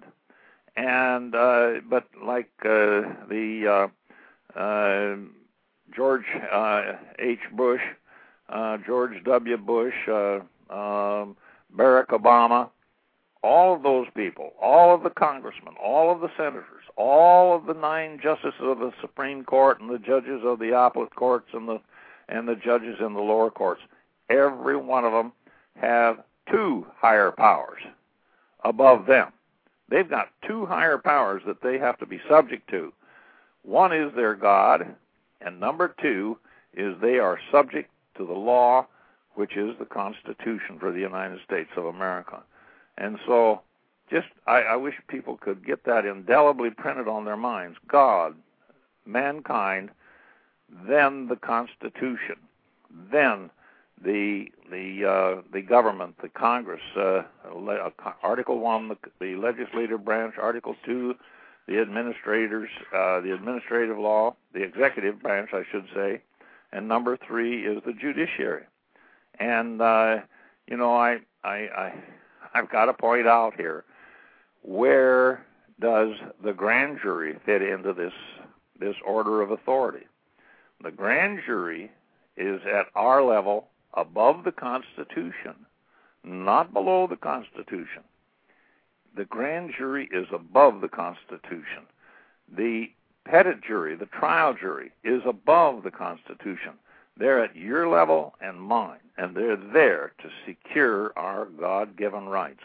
And uh, but like uh, the uh, uh, George uh, H. Bush, uh, George W. Bush, uh, um, Barack Obama, all of those people, all of the congressmen, all of the senators, all of the nine justices of the Supreme Court and the judges of the appellate courts and the and the judges in the lower courts, every one of them have two higher powers above them. They've got two higher powers that they have to be subject to. One is their God, and number two is they are subject to the law, which is the Constitution for the United States of America. And so just, I, I wish people could get that indelibly printed on their minds. God, mankind, then the Constitution, then the the uh, the government, the Congress, uh, le- Article One, the, the legislative branch, Article Two, the administrators, uh, the administrative law, the executive branch, I should say, and number three is the judiciary. And uh, you know, I I, I I've got to point out here, where does the grand jury fit into this this order of authority? The grand jury is at our level, above the Constitution, not below the Constitution. The grand jury is above the Constitution. The petit jury, the trial jury, is above the Constitution. They're at your level and mine, and they're there to secure our God-given rights.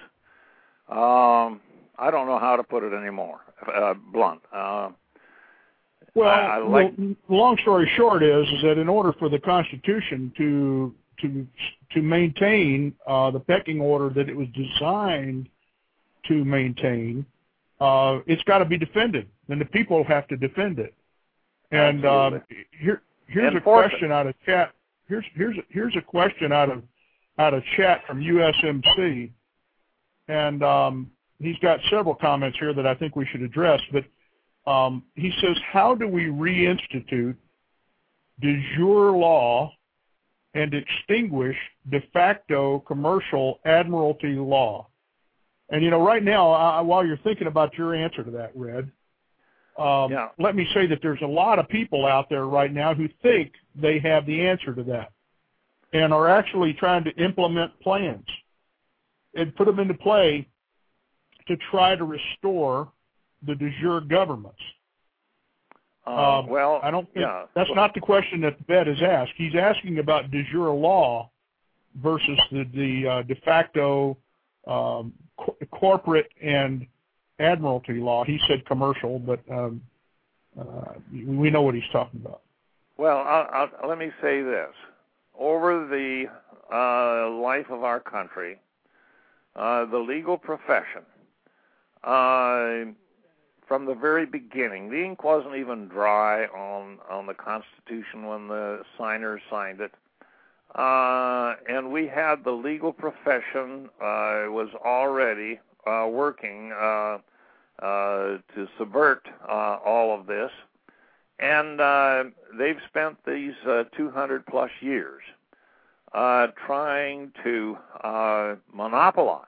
Um, I don't know how to put it anymore, uh, blunt. Uh, well, I, I like, the long story short is, is that in order for the Constitution to to to maintain uh, the pecking order that it was designed to maintain, uh, it's got to be defended, and the people have to defend it. And uh, here, here's Enforce a question it. out of chat. Here's here's here's a question out of out of chat from U S M C, and um, he's got several comments here that I think we should address. But um, he says, how do we reinstitute de jure law and extinguish de facto commercial admiralty law? And, you know, right now, I, while you're thinking about your answer to that, Red, um, yeah. let me say that there's a lot of people out there right now who think they have the answer to that and are actually trying to implement plans and put them into play to try to restore the de jure governments. Uh, um, well, I don't think yeah. that's not the question that the vet has asked. He's asking about de jure law versus the, the uh, de facto um, co- corporate and admiralty law. He said commercial, but um, uh, we know what he's talking about. Well, I'll, I'll, let me say this. Over the uh, life of our country, uh, the legal profession, uh, from the very beginning, the ink wasn't even dry on, on the Constitution when the signers signed it. Uh, and we had the legal profession uh, was already uh, working uh, uh, to subvert uh, all of this. And uh, they've spent these uh, two hundred plus years uh, trying to uh, monopolize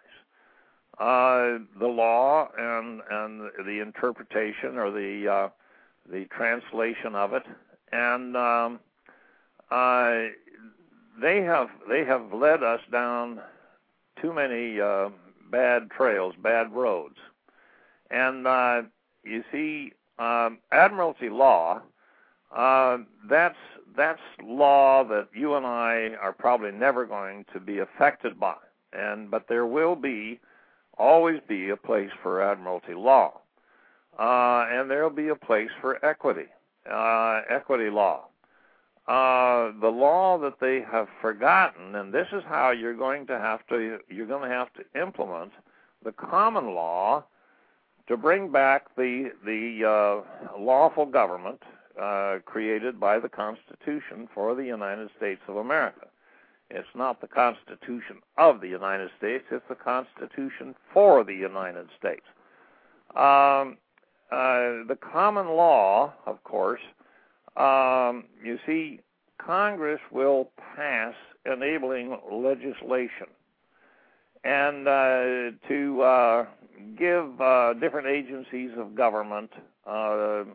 uh, the law and and the interpretation or the uh, the translation of it, and um, uh, they have they have led us down too many uh, bad trails, bad roads, and uh, you see. Um, Admiralty law, uh, that's that's law that you and I are probably never going to be affected by, and but there will be, always be a place for Admiralty law, uh, and there will be a place for equity, uh, equity law. Uh, the law that they have forgotten, and this is how you're going to have to you're going to have to implement the common law to bring back the the uh, lawful government uh, created by the Constitution for the United States of America. It's not the Constitution of the United States, it's the Constitution for the United States. Um, uh, the common law, of course, um, you see, Congress will pass enabling legislation. And uh, to uh, give uh, different agencies of government uh, uh,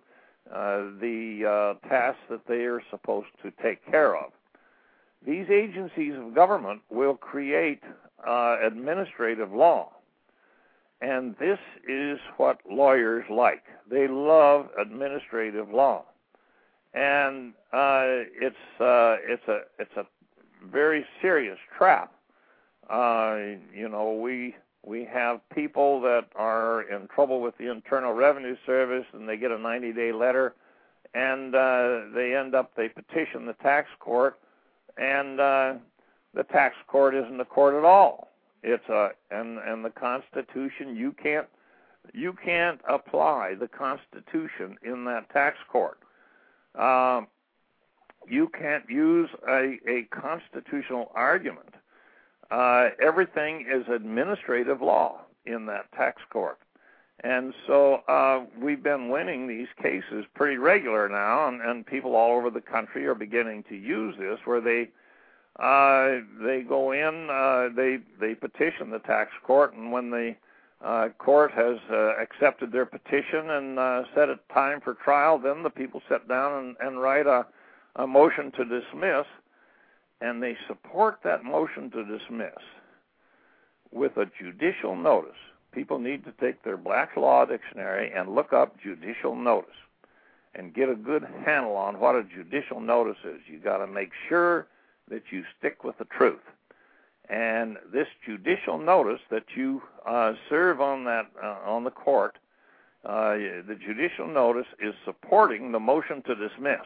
the uh, tasks that they are supposed to take care of. These agencies of government will create uh, administrative law. And this is what lawyers like. They love administrative law. And uh, it's, uh, it's, a, it's a very serious trap. Uh, you know, we we have people that are in trouble with the Internal Revenue Service, and they get a ninety-day letter, and uh, they end up, they petition the tax court, and uh, the tax court isn't a court at all. It's a and and the Constitution, you can't you can't apply the Constitution in that tax court. Um, you can't use a, a constitutional argument. Uh, everything is administrative law in that tax court. And so uh, we've been winning these cases pretty regular now, and, and people all over the country are beginning to use this, where they uh, they go in, uh, they they petition the tax court, and when the uh, court has uh, accepted their petition and uh, set a time for trial, then the people sit down and, and write a, a motion to dismiss. And they support that motion to dismiss with a judicial notice. People need to take their Black's Law Dictionary and look up judicial notice and get a good handle on what a judicial notice is. You got to make sure that you stick with the truth. And this judicial notice that you uh, serve on that uh, on the court, uh, the judicial notice is supporting the motion to dismiss.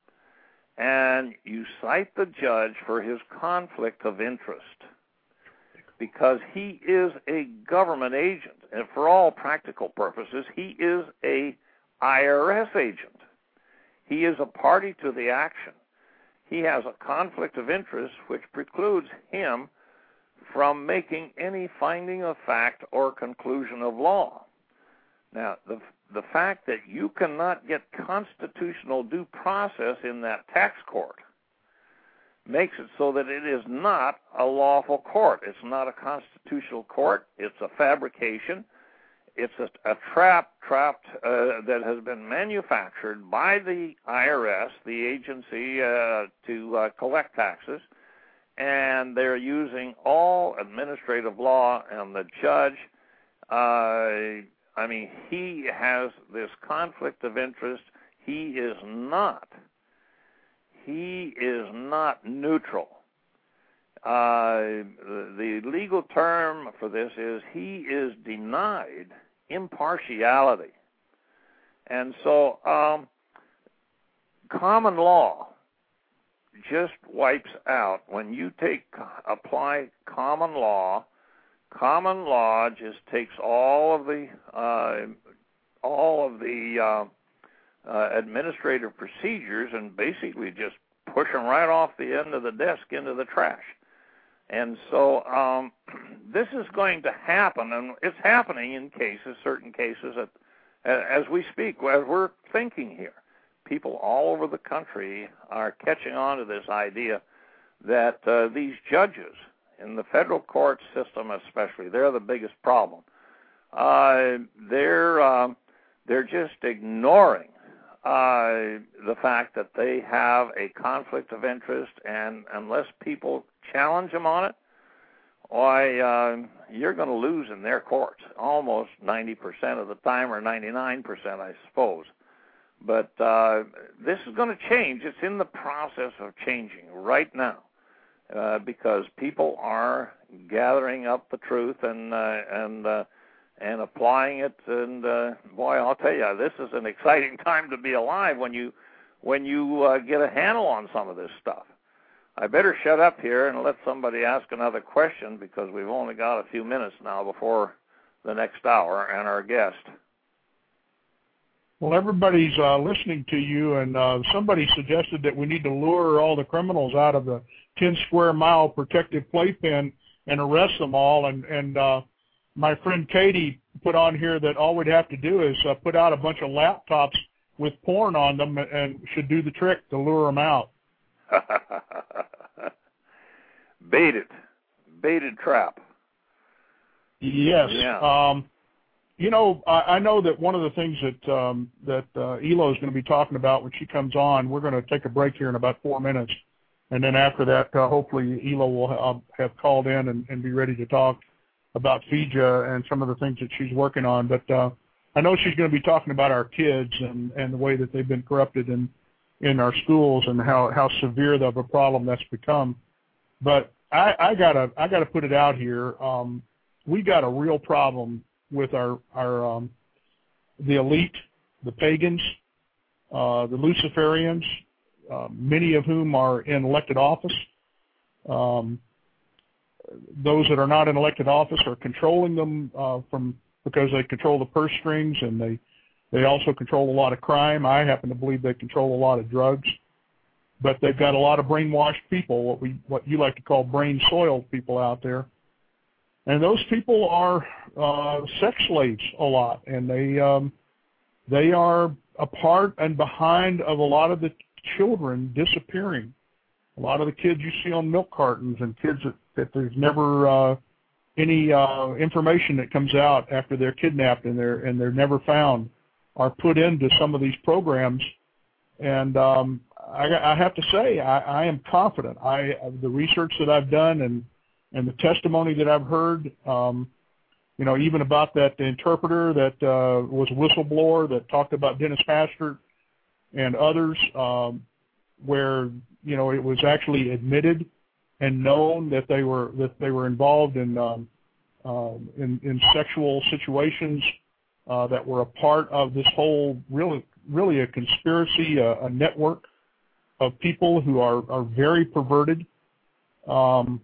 And you cite the judge for his conflict of interest because he is a government agent. And for all practical purposes, he is a I R S agent. He is a party to the action. He has a conflict of interest which precludes him from making any finding of fact or conclusion of law. Now, the the fact that you cannot get constitutional due process in that tax court makes it so that it is not a lawful court. It's not a constitutional court. It's a fabrication. It's a, a trap trapped uh, that has been manufactured by the I R S, the agency uh, to uh, collect taxes, and they're using all administrative law, and the judge uh, I mean, he has this conflict of interest. He is not. He is not neutral. Uh, the, the legal term for this is he is denied impartiality. And so um, common law just wipes out. When you take apply common law, common law just takes all of the uh, all of the uh, uh, administrative procedures and basically just push them right off the end of the desk into the trash. And so um, this is going to happen, and it's happening in cases, certain cases, at, as we speak, as we're thinking here. People all over the country are catching on to this idea that uh, these judges in the federal court system especially, they're the biggest problem. Uh, they're, uh, they're just ignoring uh, the fact that they have a conflict of interest, and unless people challenge them on it, why, uh, you're going to lose in their courts almost ninety percent of the time, or ninety-nine percent, I suppose. But uh, this is going to change. It's in the process of changing right now uh, because people are gathering up the truth and uh, and uh, and applying it. And uh, boy, I'll tell you, this is an exciting time to be alive when you when you uh, get a handle on some of this stuff. I better shut up here and let somebody ask another question because we've only got a few minutes now before the next hour and our guest. Well, everybody's uh, listening to you, and uh, somebody suggested that we need to lure all the criminals out of the ten square mile protective playpen and arrest them all. And, and uh, my friend Katie put on here that all we'd have to do is uh, put out a bunch of laptops with porn on them and should do the trick to lure them out. Baited. Baited trap. Yes. Yeah. Um, you know, I, I know that one of the things that um, that uh, Elo is going to be talking about when she comes on, we're going to take a break here in about four minutes. And then after that, uh, hopefully Elo will ha- have called in and, and be ready to talk about FIJA and some of the things that she's working on. But uh, I know she's going to be talking about our kids and, and the way that they've been corrupted in, in our schools and how, how severe of a problem that's become. But I, I gotta I gotta put it out here. Um, we got a real problem with our our um, the elite, the pagans, uh, the Luciferians, uh, many of whom are in elected office. Um, those that are not in elected office are controlling them uh, from because they control the purse strings, and they they also control a lot of crime. I happen to believe they control a lot of drugs. But they've got a lot of brainwashed people, what we what you like to call brain-soiled people out there. And those people are uh, sex slaves a lot, and they um, they are a part and behind of a lot of the children disappearing. A lot of the kids you see on milk cartons and kids that, that there's never uh, any uh, information that comes out after they're kidnapped and they're and they're never found are put into some of these programs. And um, I, I have to say, I, I am confident. I the research that I've done and and the testimony that I've heard, um, you know, even about that interpreter that uh, was a whistleblower that talked about Dennis Hastert and others, um, where you know it was actually admitted and known that they were that they were involved in um, um, in, in sexual situations uh, that were a part of this whole really really a conspiracy, a, a network of people who are, are very perverted. Um,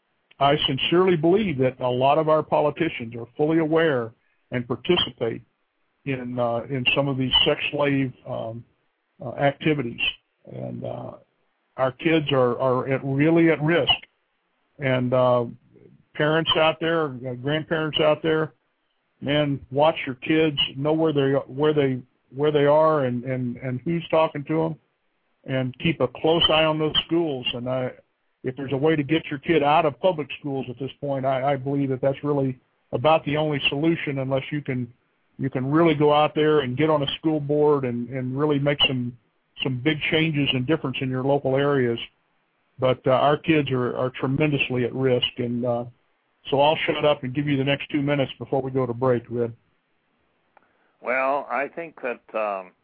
I sincerely believe that a lot of our politicians are fully aware and participate in uh, in some of these sex slave um, uh, activities, and uh, our kids are, are at really at risk. And uh, parents out there, uh, grandparents out there, man, watch your kids, know where they where they where they are and, and, and who's talking to them, and keep a close eye on those schools. And I, if there's a way to get your kid out of public schools at this point, I, I believe that that's really about the only solution, unless you can you can really go out there and get on a school board and, and really make some some big changes and difference in your local areas. But uh, our kids are, are tremendously at risk. And uh, so I'll shut up and give you the next two minutes before we go to break, Red. Well, I think that, um,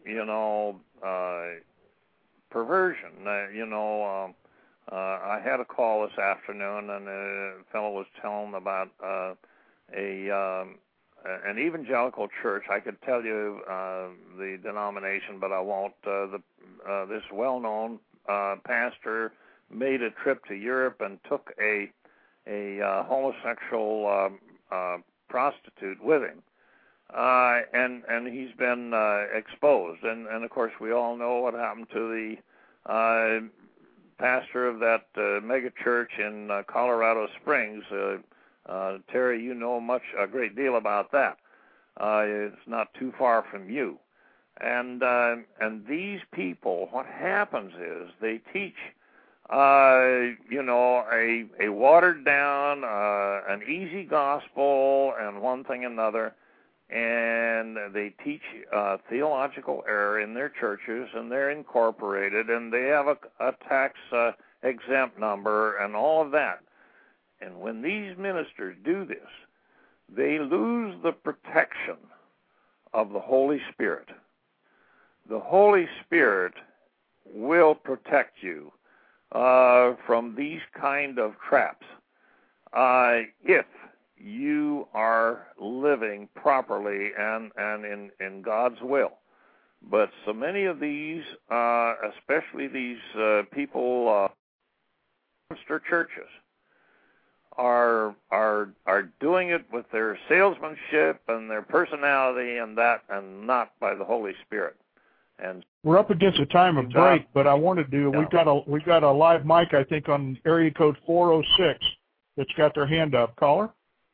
you know, uh, perversion. Uh, you know, um, uh, I had a call this afternoon, and a fellow was telling about uh, a um, an evangelical church. I could tell you uh, the denomination, but I won't. Uh, the uh, this well-known uh, pastor made a trip to Europe and took a a uh, homosexual um, uh, prostitute with him, uh, and and he's been uh, exposed. And, and of course, we all know what happened to the uh, pastor of that uh, mega church in uh, Colorado Springs. Uh, uh, Terry, you know much a great deal about that. Uh, it's not too far from you. And uh, and these people, what happens is they teach. Uh, you know, a a watered down, uh, an easy gospel, and one thing another, and they teach uh, theological error in their churches, and they're incorporated, and they have a, a tax uh, exempt number, and all of that. And when these ministers do this, they lose the protection of the Holy Spirit. The Holy Spirit will protect you Uh, from these kind of traps, uh, if you are living properly and, and in, in God's will. But so many of these, uh, especially these uh, people, uh, monster churches, are are are doing it with their salesmanship and their personality and that, and not by the Holy Spirit. And we're up against a time of break, but I want to do. Yeah. We've got a we've got a live mic, I think, on area code four oh six that's got their hand up. Caller.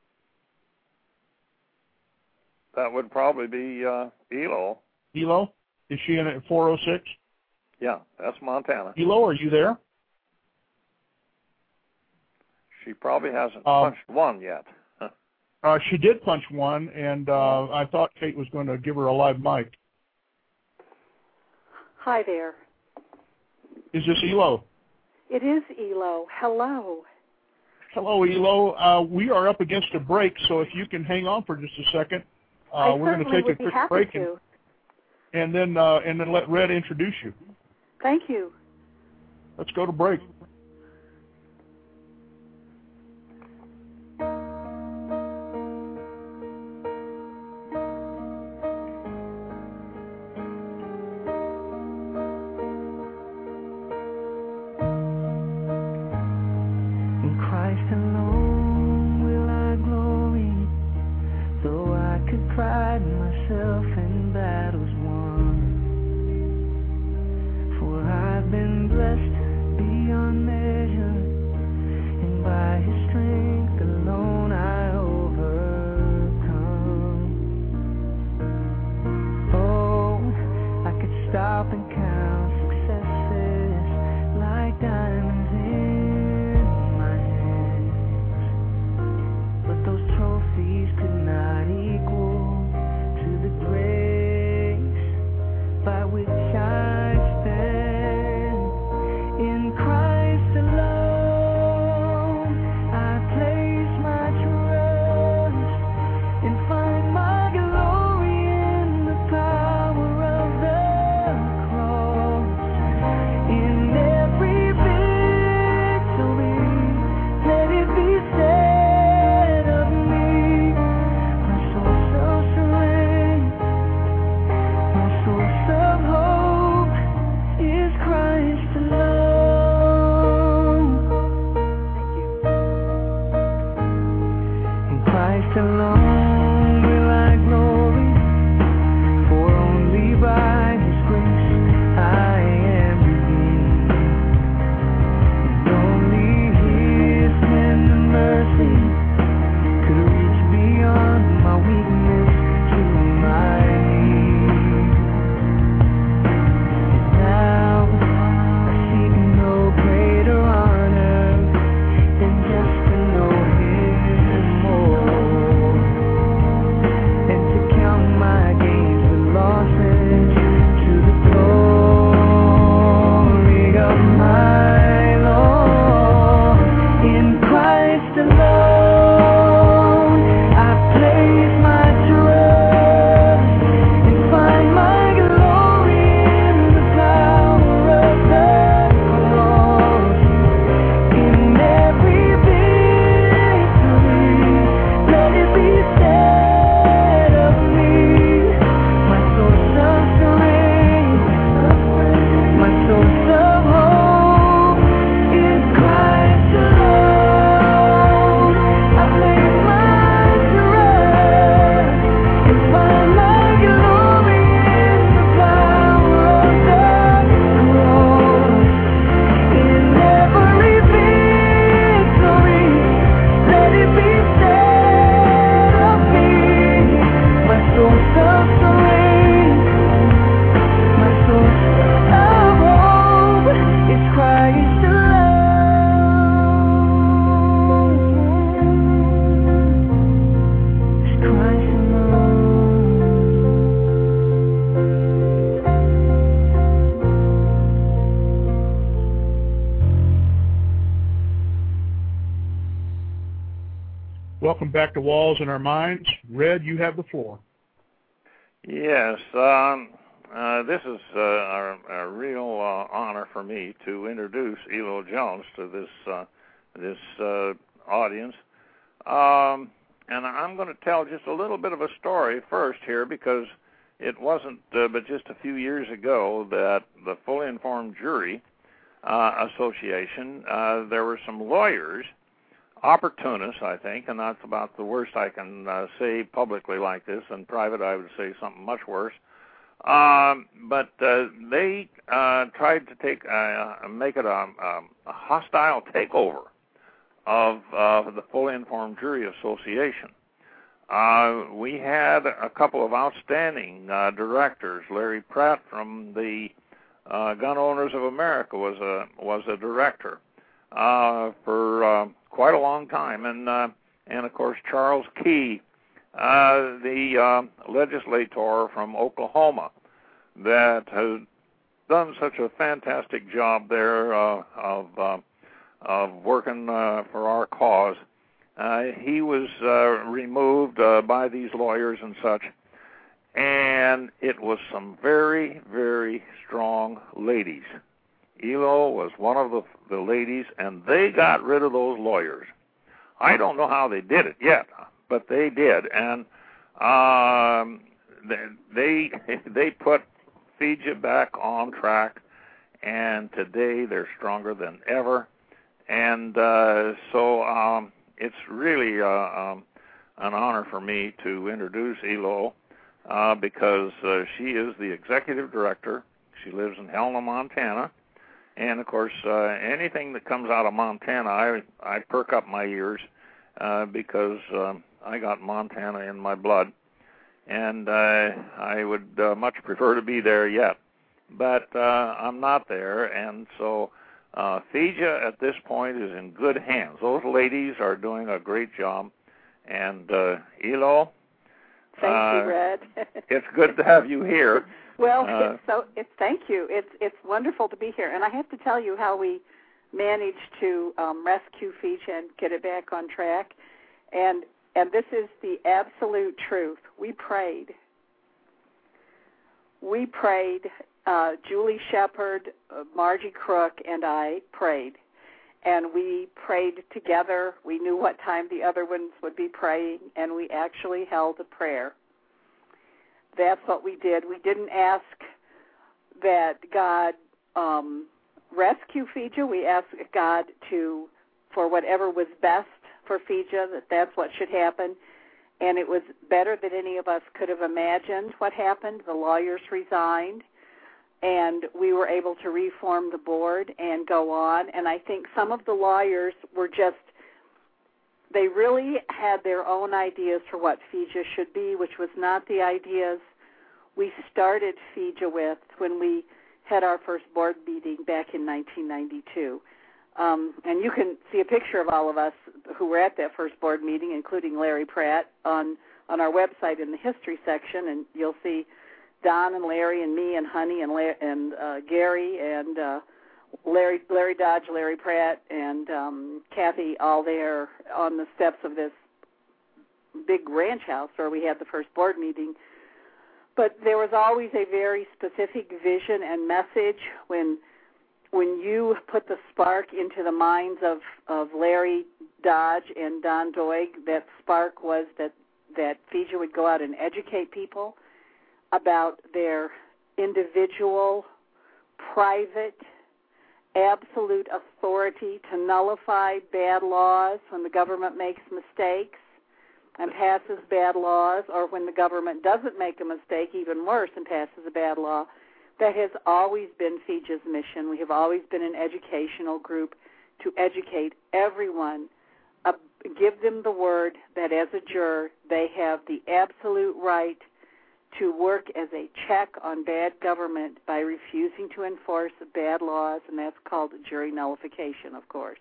That would probably be uh, Elo. Elo, is she in at four oh six? Yeah, that's Montana. Elo, are you there? She probably hasn't um, punched one yet. uh, she did punch one, and uh, I thought Kate was going to give her a live mic. Hi there. Is this Elo? It is Elo. Hello. Hello, Elo. Uh, we are up against a break, so if you can hang on for just a second, uh, I we're going to take a quick break, and, and then uh, and then let Red introduce you. Thank you. Let's go to break. Beyond Welcome back to Walls in Our Minds. Red, you have the floor. Yes, um, uh, this is uh, a, a real uh, honor for me to introduce Elo Jones to this uh, this uh, audience. Um, and I'm going to tell just a little bit of a story first here, because it wasn't uh, but just a few years ago that the Fully Informed Jury uh, Association, uh, there were some lawyers, opportunists, I think, and that's about the worst I can uh, say publicly like this. In private, I would say something much worse. Um, but uh, they uh, tried to take uh, make it a, a hostile takeover of uh, the Fully Informed Jury Association. Uh, we had a couple of outstanding uh, directors. Larry Pratt from the uh, Gun Owners of America was a was a director uh, for uh, quite a long time, and uh, and of course Charles Key, uh, the uh, legislator from Oklahoma, that has done such a fantastic job there uh, of uh, of working uh, for our cause. Uh, he was uh, removed uh, by these lawyers and such, and it was some very, very strong ladies. Elo was one of the, the ladies, and they got rid of those lawyers. I don't know how they did it yet, but they did, and um, they they put Fiji back on track, and today they're stronger than ever. And uh, so um, it's really uh, um, an honor for me to introduce Elo uh, because uh, she is the executive director. She lives in Helena, Montana. And, of course, uh, anything that comes out of Montana, I, I perk up my ears uh, because um, I got Montana in my blood. And uh, I would uh, much prefer to be there yet. But uh, I'm not there, and so uh, Fiji at this point is in good hands. Those ladies are doing a great job. And, uh, Elo, Thank uh, you, Red. It's good to have you here. Well, uh, it's so it's thank you. It's it's wonderful to be here, and I have to tell you how we managed to um, rescue Fiji and get it back on track. And and this is the absolute truth. We prayed. We prayed. Uh, Julie Shepard, uh, Margie Crook, and I prayed, and we prayed together. We knew what time the other ones would be praying, and we actually held a prayer. That's what we did. We didn't ask that God um, rescue Fiji. We asked God to, for whatever was best for Fiji, that that's what should happen. And it was better than any of us could have imagined what happened. The lawyers resigned, and we were able to reform the board and go on. And I think some of the lawyers were just, they really had their own ideas for what Fiji should be, which was not the ideas we started Fiji with when we had our first board meeting back in nineteen ninety-two. Um, and you can see a picture of all of us who were at that first board meeting, including Larry Pratt, on, on our website in the history section, and you'll see Don and Larry and me and Honey and, La- and uh, Gary and uh, Larry Larry Dodge, Larry Pratt, and um, Kathy all there on the steps of this big ranch house where we had the first board meeting. But there was always a very specific vision and message when when you put the spark into the minds of, of Larry Dodge and Don Doig. That spark was that, that Fiji would go out and educate people about their individual, private, absolute authority to nullify bad laws when the government makes mistakes and passes bad laws, or when the government doesn't make a mistake, even worse, and passes a bad law. That has always been Fiji's mission. We have always been an educational group to educate everyone, uh, give them the word that as a juror they have the absolute right to work as a check on bad government by refusing to enforce bad laws, and that's called jury nullification, of course.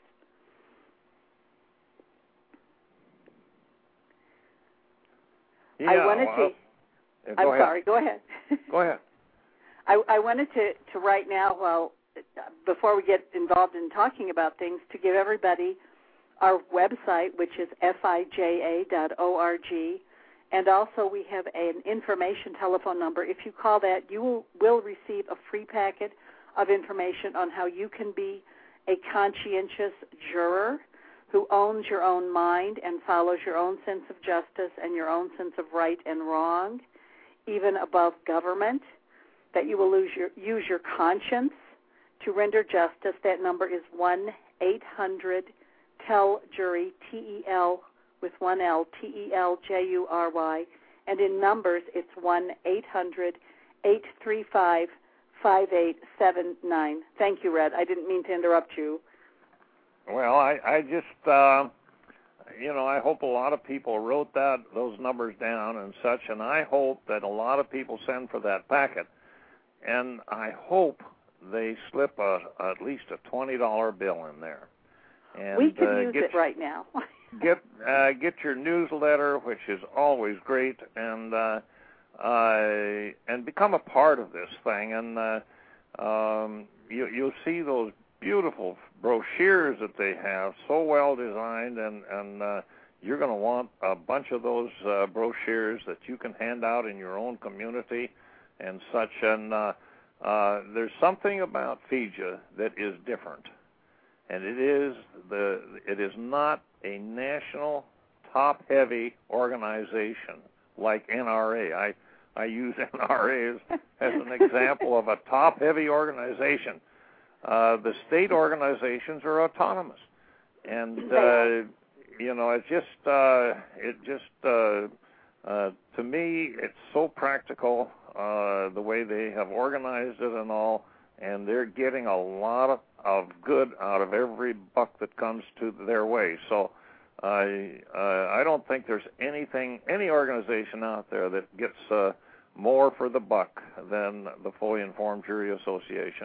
Yeah, I wanted well, to. yeah, I'm go ahead. sorry. Go ahead. Go ahead. I, I wanted to, to right now, well, before we get involved in talking about things, to give everybody our website, which is fija dot org, and also we have an information telephone number. If you call that, you will, will receive a free packet of information on how you can be a conscientious juror who owns your own mind and follows your own sense of justice and your own sense of right and wrong, even above government, that you will lose your, use your conscience to render justice. That number is one eight hundred tell jury, T E L with one L, T E L J U R Y, and in numbers it's one eight hundred eight three five five eight seven nine. Thank you, Red. I didn't mean to interrupt you. Well, I, I just, uh, you know, I hope a lot of people wrote that those numbers down and such, and I hope that a lot of people send for that packet, and I hope they slip a, at least a twenty dollar bill in there. And, we could uh, use get, it right now. get uh, get your newsletter, which is always great, and uh, uh, and become a part of this thing. And uh, um, you, you'll see those beautiful brochures that they have, so well designed, and and uh, you're going to want a bunch of those uh, brochures that you can hand out in your own community and such. And uh, uh, there's something about F I J A that is different. And it is the it is not a national top-heavy organization like N R A. I I use N R A as, as an example of a top-heavy organization. Uh, the state organizations are autonomous, and uh, you know it just uh, it just uh, uh, to me it's so practical uh, the way they have organized it and all, and they're getting a lot of of good out of every buck that comes to their way. So I uh, I don't think there's anything, any organization out there that gets uh, more for the buck than the Fully Informed Jury Association.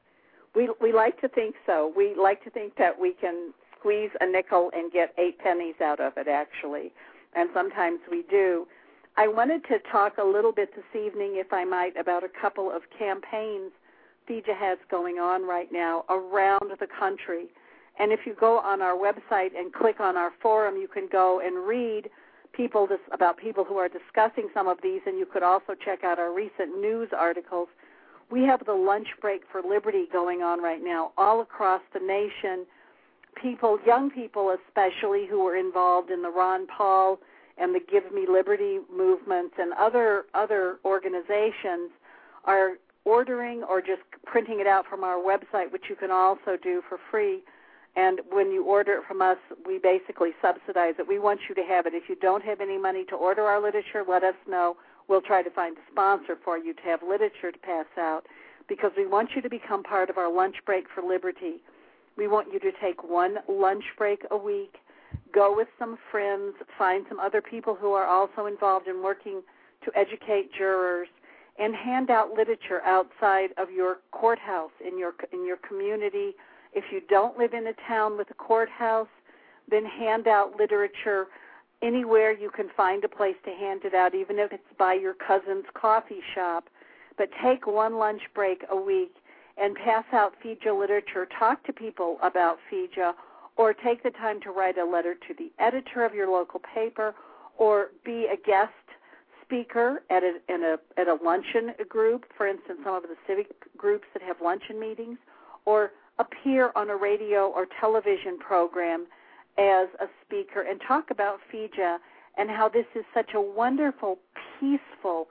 We we like to think so. We like to think that we can squeeze a nickel and get eight pennies out of it, actually, and sometimes we do. I wanted to talk a little bit this evening, if I might, about a couple of campaigns F I J A has going on right now around the country. And if you go on our website and click on our forum, you can go and read people this, about people who are discussing some of these, and you could also check out our recent news articles. We have the Lunch Break for Liberty going on right now all across the nation. People, young people especially, who are involved in the Ron Paul and the Give Me Liberty movements and other other organizations are ordering or just printing it out from our website, which you can also do for free. And when you order it from us, we basically subsidize it. We want you to have it. If you don't have any money to order our literature, let us know. We'll try to find a sponsor for you to have literature to pass out, because we want you to become part of our Lunch Break for Liberty. We want you to take one lunch break a week, go with some friends, find some other people who are also involved in working to educate jurors, and hand out literature outside of your courthouse, in your in your community. If you don't live in a town with a courthouse, then hand out literature anywhere you can find a place to hand it out, even if it's by your cousin's coffee shop. But take one lunch break a week and pass out F I J A literature. Talk to people about F I J A, or take the time to write a letter to the editor of your local paper, or be a guest speaker at a, in a, at a luncheon group, for instance, some of the civic groups that have luncheon meetings, or appear on a radio or television program as a speaker and talk about F I J A and how this is such a wonderful, peaceful,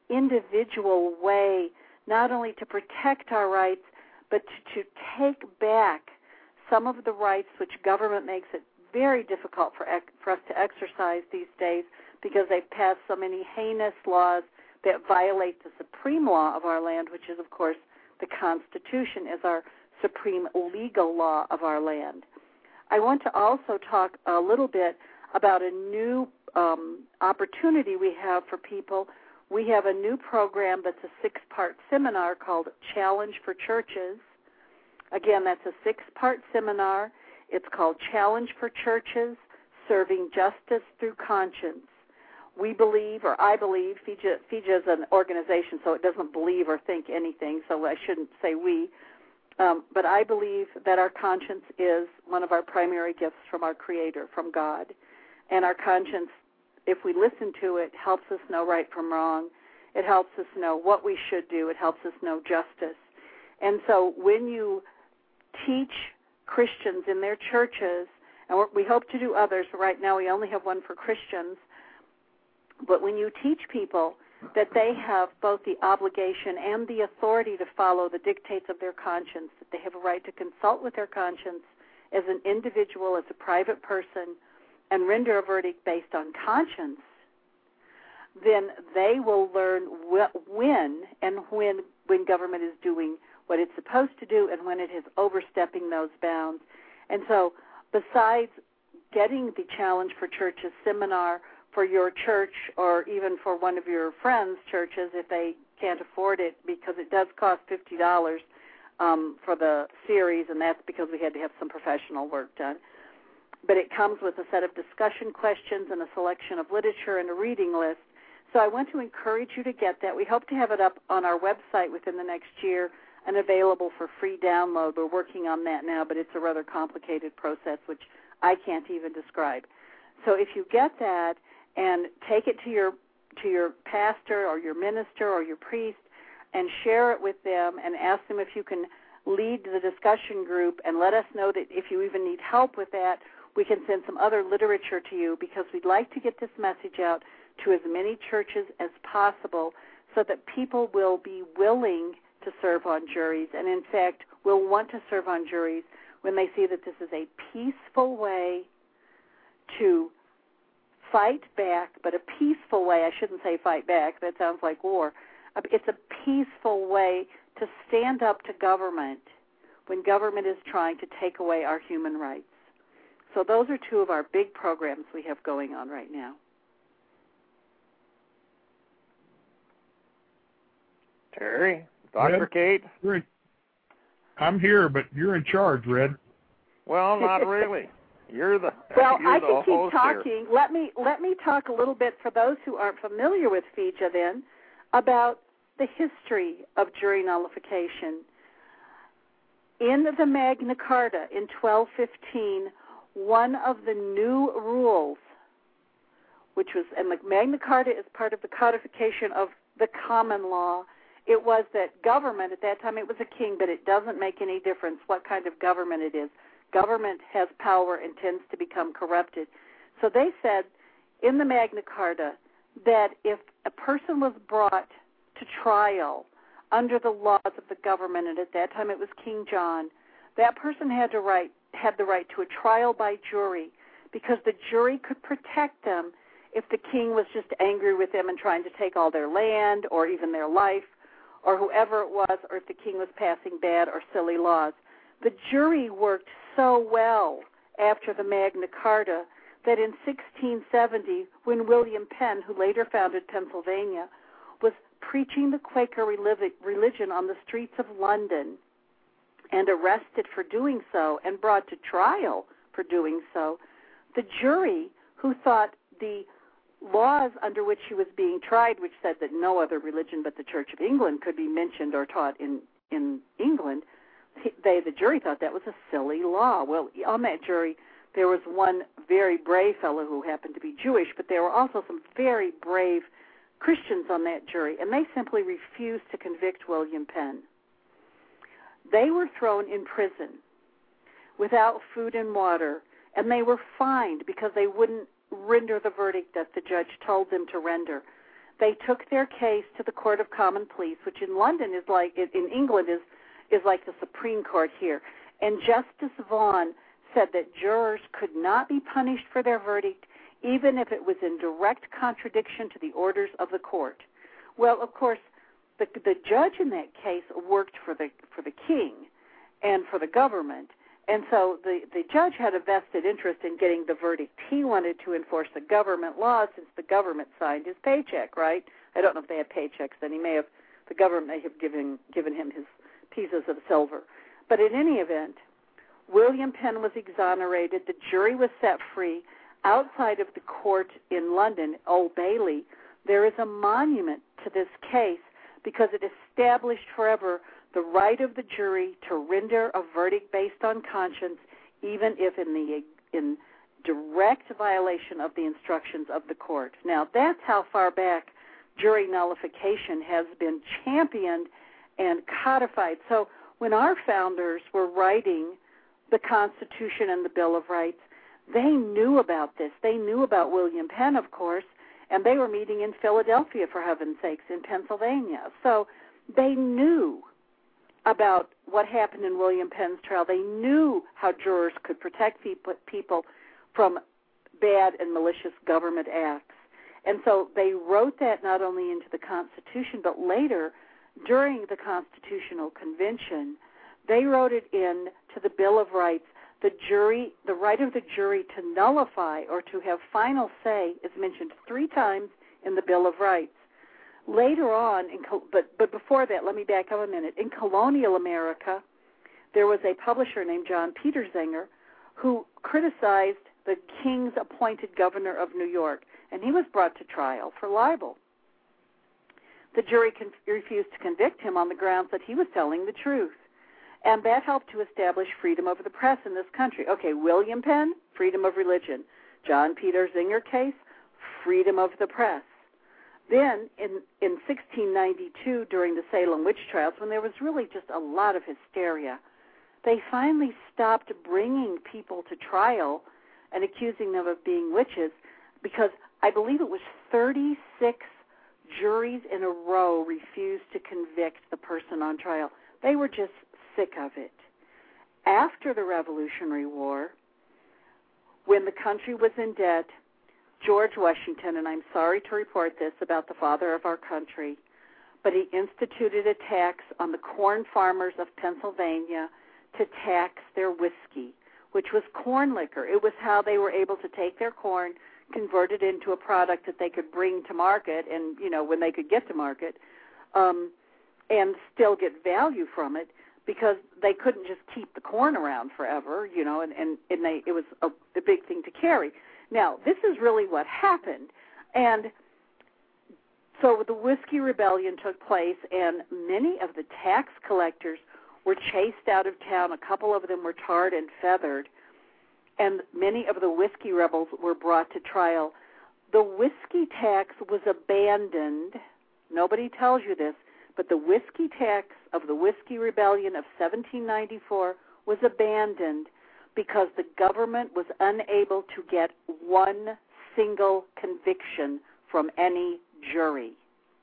individual way not only to protect our rights, but to, to take back some of the rights which government makes it very difficult for, for us to exercise these days, because they've passed so many heinous laws that violate the supreme law of our land, which is, of course, the Constitution as our supreme legal law of our land. I want to also talk a little bit about a new um, opportunity we have for people. We have a new program that's a six-part seminar called Challenge for Churches. Again, that's a six-part seminar. It's called Challenge for Churches, Serving Justice Through Conscience. We believe, or I believe, F I J A, F I J A is an organization, so it doesn't believe or think anything, so I shouldn't say we. Um, but I believe that our conscience is one of our primary gifts from our Creator, from God. And our conscience, if we listen to it, helps us know right from wrong. It helps us know what we should do. It helps us know justice. And so when you teach Christians in their churches, and we hope to do others, but right now we only have one for Christians, but when you teach people that they have both the obligation and the authority to follow the dictates of their conscience, that they have a right to consult with their conscience as an individual, as a private person, and render a verdict based on conscience, then they will learn wh- when and when when government is doing what it's supposed to do and when it is overstepping those bounds. And so besides getting the Challenge for Churches seminar for your church or even for one of your friends' churches if they can't afford it, because it does cost fifty dollars um, for the series, and that's because we had to have some professional work done. But it comes with a set of discussion questions and a selection of literature and a reading list. So I want to encourage you to get that. We hope to have it up on our website within the next year and available for free download. We're working on that now, but it's a rather complicated process, which I can't even describe. So if you get that and take it to your to your pastor or your minister or your priest and share it with them and ask them if you can lead the discussion group and let us know that if you even need help with that, we can send some other literature to you, because we'd like to get this message out to as many churches as possible so that people will be willing to serve on juries, and in fact will want to serve on juries when they see that this is a peaceful way to fight back, but a peaceful way. I shouldn't say fight back. That sounds like war. It's a peaceful way to stand up to government when government is trying to take away our human rights. So those are two of our big programs we have going on right now. Terry, Doctor Kate? Red, I'm here, but you're in charge, Red. Well, not really. You're the well. You're I the can keep host talking. Here. Let me let me talk a little bit for those who aren't familiar with F I J A then about the history of jury nullification. In the Magna Carta in twelve fifteen, one of the new rules, which was, and the Magna Carta is part of the codification of the common law, it was that government, at that time it was a king, but it doesn't make any difference what kind of government it is. Government has power and tends to become corrupted. So they said in the Magna Carta that if a person was brought to trial under the laws of the government, and at that time it was King John, that person had to right, had the right to a trial by jury, because the jury could protect them if the king was just angry with them and trying to take all their land or even their life, or whoever it was, or if the king was passing bad or silly laws. The jury worked so well after the Magna Carta that in sixteen seventy, when William Penn, who later founded Pennsylvania, was preaching the Quaker religion on the streets of London and arrested for doing so and brought to trial for doing so, the jury, who thought the laws under which he was being tried, which said that no other religion but the Church of England could be mentioned or taught in, in England, they, the jury thought that was a silly law. Well, on that jury, there was one very brave fellow who happened to be Jewish, but there were also some very brave Christians on that jury, and they simply refused to convict William Penn. They were thrown in prison without food and water, and they were fined because they wouldn't render the verdict that the judge told them to render. They took their case to the Court of Common Pleas, which in London is like, in England is, is like the Supreme Court here. And Justice Vaughan said that jurors could not be punished for their verdict, even if it was in direct contradiction to the orders of the court. Well, of course, the, the judge in that case worked for the for the king and for the government, and so the, the judge had a vested interest in getting the verdict. He wanted to enforce the government law since the government signed his paycheck, right? I don't know if they had paychecks then. He may have, the government may have given given him his pieces of silver. But in any event, William Penn was exonerated. The jury was set free. Outside of the court in London, Old Bailey, there is a monument to this case because it established forever the right of the jury to render a verdict based on conscience, even if in the in direct violation of the instructions of the court. Now, that's how far back jury nullification has been championed and codified. So when our founders were writing the Constitution and the Bill of Rights, they knew about this. They knew about William Penn, of course, and they were meeting in Philadelphia, for heaven's sakes, in Pennsylvania. So they knew about what happened in William Penn's trial. They knew how jurors could protect people from bad and malicious government acts. And so they wrote that not only into the Constitution, but later, during the Constitutional Convention, they wrote it in to the Bill of Rights. The jury, the right of the jury to nullify or to have final say is mentioned three times in the Bill of Rights. Later on, in, but but before that, let me back up a minute. In colonial America, there was a publisher named John Petersinger who criticized the king's appointed governor of New York, and he was brought to trial for libel. The jury con- refused to convict him on the grounds that he was telling the truth, and that helped to establish freedom of the press in this country. Okay, William Penn, freedom of religion. John Petersinger case, freedom of the press. Then, in, in sixteen ninety-two, during the Salem witch trials, when there was really just a lot of hysteria, they finally stopped bringing people to trial and accusing them of being witches because I believe it was thirty-six juries in a row refused to convict the person on trial. They were just sick of it. After the Revolutionary War, when the country was in debt, George Washington, and I'm sorry to report this about the father of our country, but he instituted a tax on the corn farmers of Pennsylvania to tax their whiskey, which was corn liquor. It was how they were able to take their corn, convert it into a product that they could bring to market, and, you know, when they could get to market, um, and still get value from it, because they couldn't just keep the corn around forever, you know, and, and, and they, it was a, a big thing to carry. Now, this is really what happened, and so the Whiskey Rebellion took place, and many of the tax collectors were chased out of town. A couple of them were tarred and feathered, and many of the whiskey rebels were brought to trial. The whiskey tax was abandoned. Nobody tells you this, but the whiskey tax of the Whiskey Rebellion of seventeen ninety-four was abandoned because the government was unable to get one single conviction from any jury.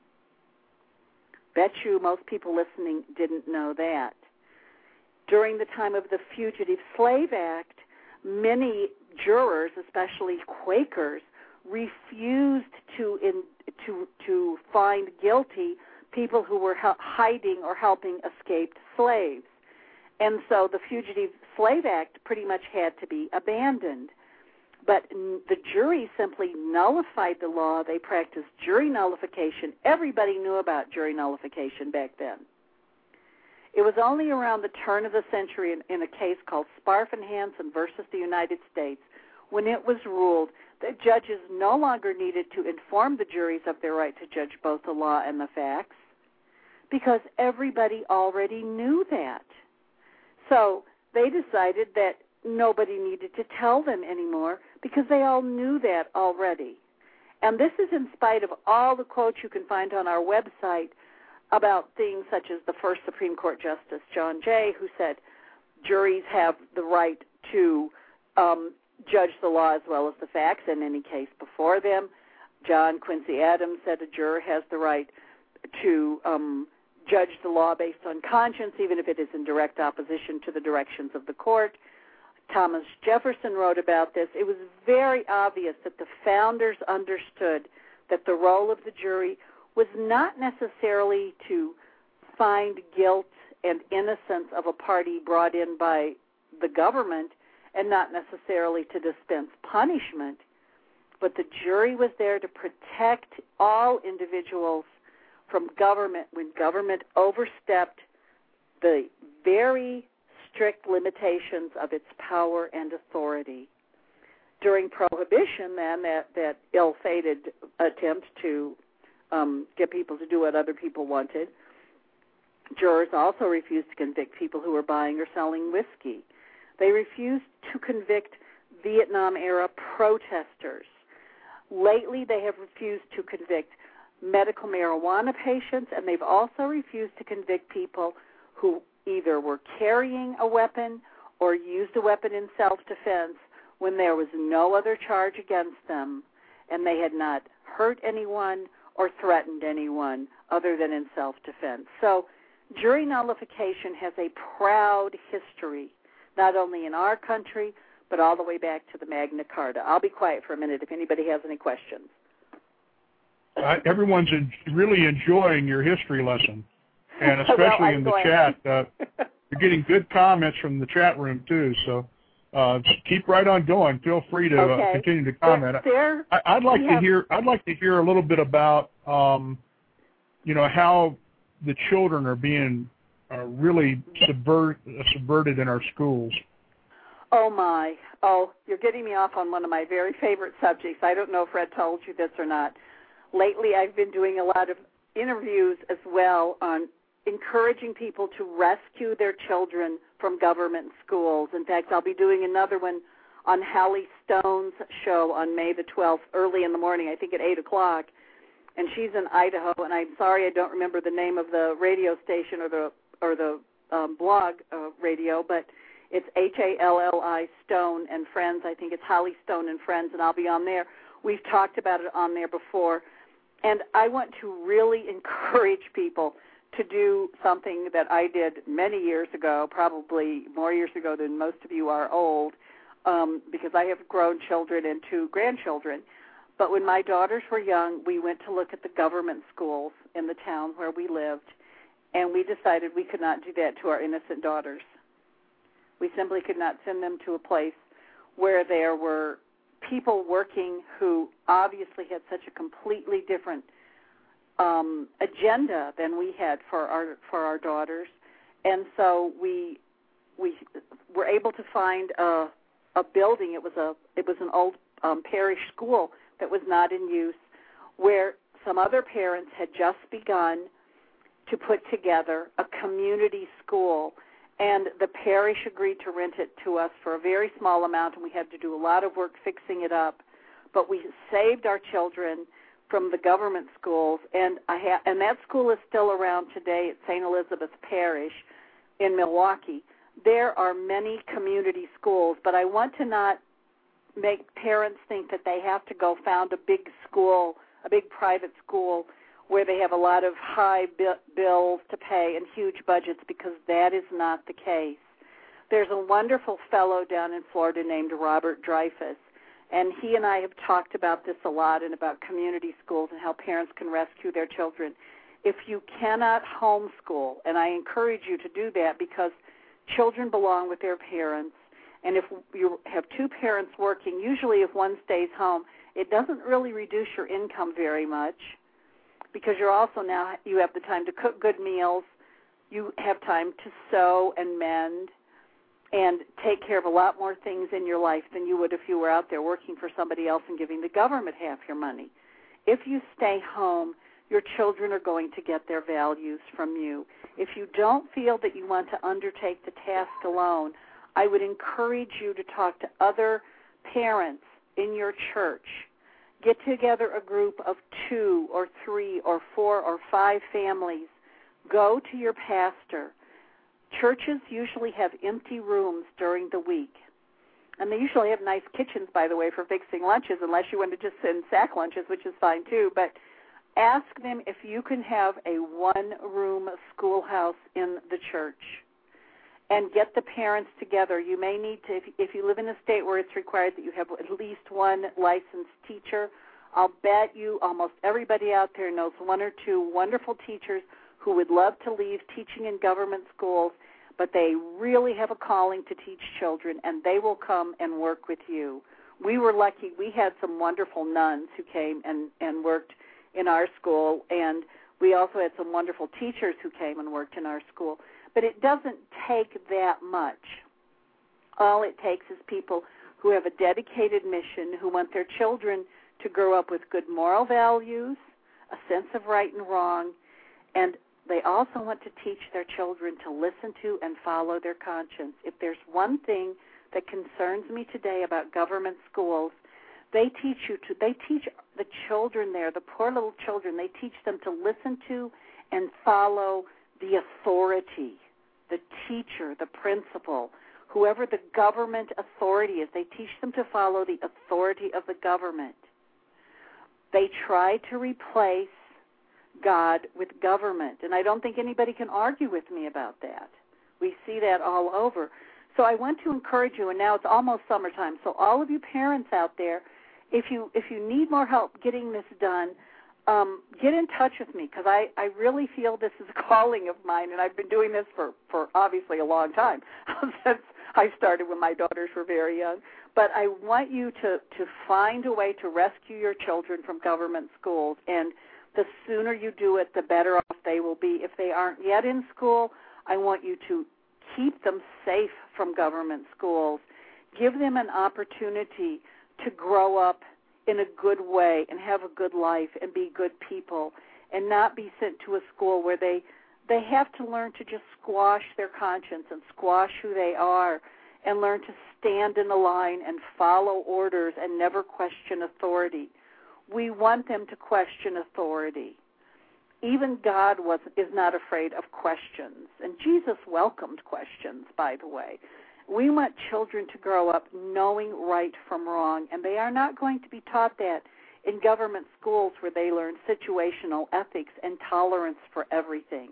Bet you most people listening didn't know that. During the time of the Fugitive Slave Act, many jurors, especially Quakers, refused to in, to to find guilty people who were hiding or helping escaped slaves. And so the Fugitive Slave Act pretty much had to be abandoned. But the jury simply nullified the law. They practiced jury nullification. Everybody knew about jury nullification back then. It was only around the turn of the century in, in a case called Sparf-and-Hansen versus the United States when it was ruled that judges no longer needed to inform the juries of their right to judge both the law and the facts because everybody already knew that. So they decided that nobody needed to tell them anymore because they all knew that already. And this is in spite of all the quotes you can find on our website about things such as the first Supreme Court Justice, John Jay, who said juries have the right to um, judge the law as well as the facts in any case before them. John Quincy Adams said a juror has the right to um, judge the law based on conscience, even if it is in direct opposition to the directions of the court. Thomas Jefferson wrote about this. It was very obvious that the founders understood that the role of the jury was not necessarily to find guilt and innocence of a party brought in by the government and not necessarily to dispense punishment, but the jury was there to protect all individuals from government when government overstepped the very strict limitations of its power and authority. During Prohibition, then, that, that ill-fated attempt to um, get people to do what other people wanted, Jurors also refused to convict people who were buying or selling whiskey. They refused to convict Vietnam-era protesters. Lately, they have refused to convict medical marijuana patients, and they've also refused to convict people who either were carrying a weapon or used a weapon in self-defense when there was no other charge against them and they had not hurt anyone or threatened anyone other than in self-defense. So jury nullification has a proud history, not only in our country, but all the way back to the Magna Carta. I'll be quiet for a minute if anybody has any questions. Uh, everyone's in, really enjoying your history lesson, and especially well, in the going. chat. Uh, you're getting good comments from the chat room, too, so uh, keep right on going. Feel free to okay. uh, continue to comment. There, I, I'd like to have... hear. I'd like to hear a little bit about, um, you know, how the children are being uh, really subvert, uh, subverted in our schools. Oh, my. Oh, you're getting me off on one of my very favorite subjects. I don't know if Fred told you this or not. Lately, I've been doing a lot of interviews as well on encouraging people to rescue their children from government schools. In fact, I'll be doing another one on Hallie Stone's show on May the twelfth, early in the morning, I think at eight o'clock. And she's in Idaho, and I'm sorry I don't remember the name of the radio station or the or the um, blog uh, radio, but it's H A L L I Stone and Friends. I think it's Hallie Stone and Friends, and I'll be on there. We've talked about it on there before. And I want to really encourage people to do something that I did many years ago, probably more years ago than most of you are old, um, because I have grown children and two grandchildren. But when my daughters were young, we went to look at the government schools in the town where we lived, and we decided we could not do that to our innocent daughters. We simply could not send them to a place where there were people working who obviously had such a completely different um, agenda than we had for our for our daughters, and so we we were able to find a a building. It was a it was an old um, parish school that was not in use, where some other parents had just begun to put together a community school. And the parish agreed to rent it to us for a very small amount, and we had to do a lot of work fixing it up. But we saved our children from the government schools, and I ha- and that school is still around today at Saint Elizabeth Parish in Milwaukee. There are many community schools, but I want to not make parents think that they have to go found a big school, a big private school, where they have a lot of high bi- bills to pay and huge budgets, because that is not the case. There's a wonderful fellow down in Florida named Robert Dreyfus, and he and I have talked about this a lot and about community schools and how parents can rescue their children. If you cannot homeschool, and I encourage you to do that because children belong with their parents, and if you have two parents working, usually if one stays home, it doesn't really reduce your income very much, because you're also now, you have the time to cook good meals, you have time to sew and mend and take care of a lot more things in your life than you would if you were out there working for somebody else and giving the government half your money. If you stay home, your children are going to get their values from you. If you don't feel that you want to undertake the task alone, I would encourage you to talk to other parents in your church. Get together a group of two or three or four or five families. Go to your pastor. Churches usually have empty rooms during the week. And they usually have nice kitchens, by the way, for fixing lunches, unless you want to just send sack lunches, which is fine too. But ask them if you can have a one-room schoolhouse in the church. And get the parents together. You may need to, if, if you live in a state where it's required that you have at least one licensed teacher, I'll bet you almost everybody out there knows one or two wonderful teachers who would love to leave teaching in government schools, but they really have a calling to teach children, and they will come and work with you. We were lucky. We had some wonderful nuns who came and, and worked in our school, and we also had some wonderful teachers who came and worked in our school. But it doesn't take that much. All it takes is people who have a dedicated mission, who want their children to grow up with good moral values, a sense of right and wrong, and they also want to teach their children to listen to and follow their conscience. If there's one thing that concerns me today about government schools, they teach you to, they teach the children there, the poor little children, they teach them to listen to and follow the authority, the teacher, the principal, whoever the government authority is. They teach them to follow the authority of the government. They try to replace God with government, and I don't think anybody can argue with me about that. We see that all over. So I want to encourage you, and now it's almost summertime, so all of you parents out there, if you if you need more help getting this done, um, get in touch with me, because I, I really feel this is a calling of mine, and I've been doing this for, for obviously a long time, since I started when my daughters were very young. But I want you to, to find a way to rescue your children from government schools, and the sooner you do it, the better off they will be. If they aren't yet in school, I want you to keep them safe from government schools. Give them an opportunity to grow up in a good way and have a good life and be good people, and not be sent to a school where they they have to learn to just squash their conscience and squash who they are, and learn to stand in the line and follow orders and never question authority. We want them to question authority. Even God was is not afraid of questions, and Jesus welcomed questions, by the way. We want children to grow up knowing right from wrong, and they are not going to be taught that in government schools where they learn situational ethics and tolerance for everything.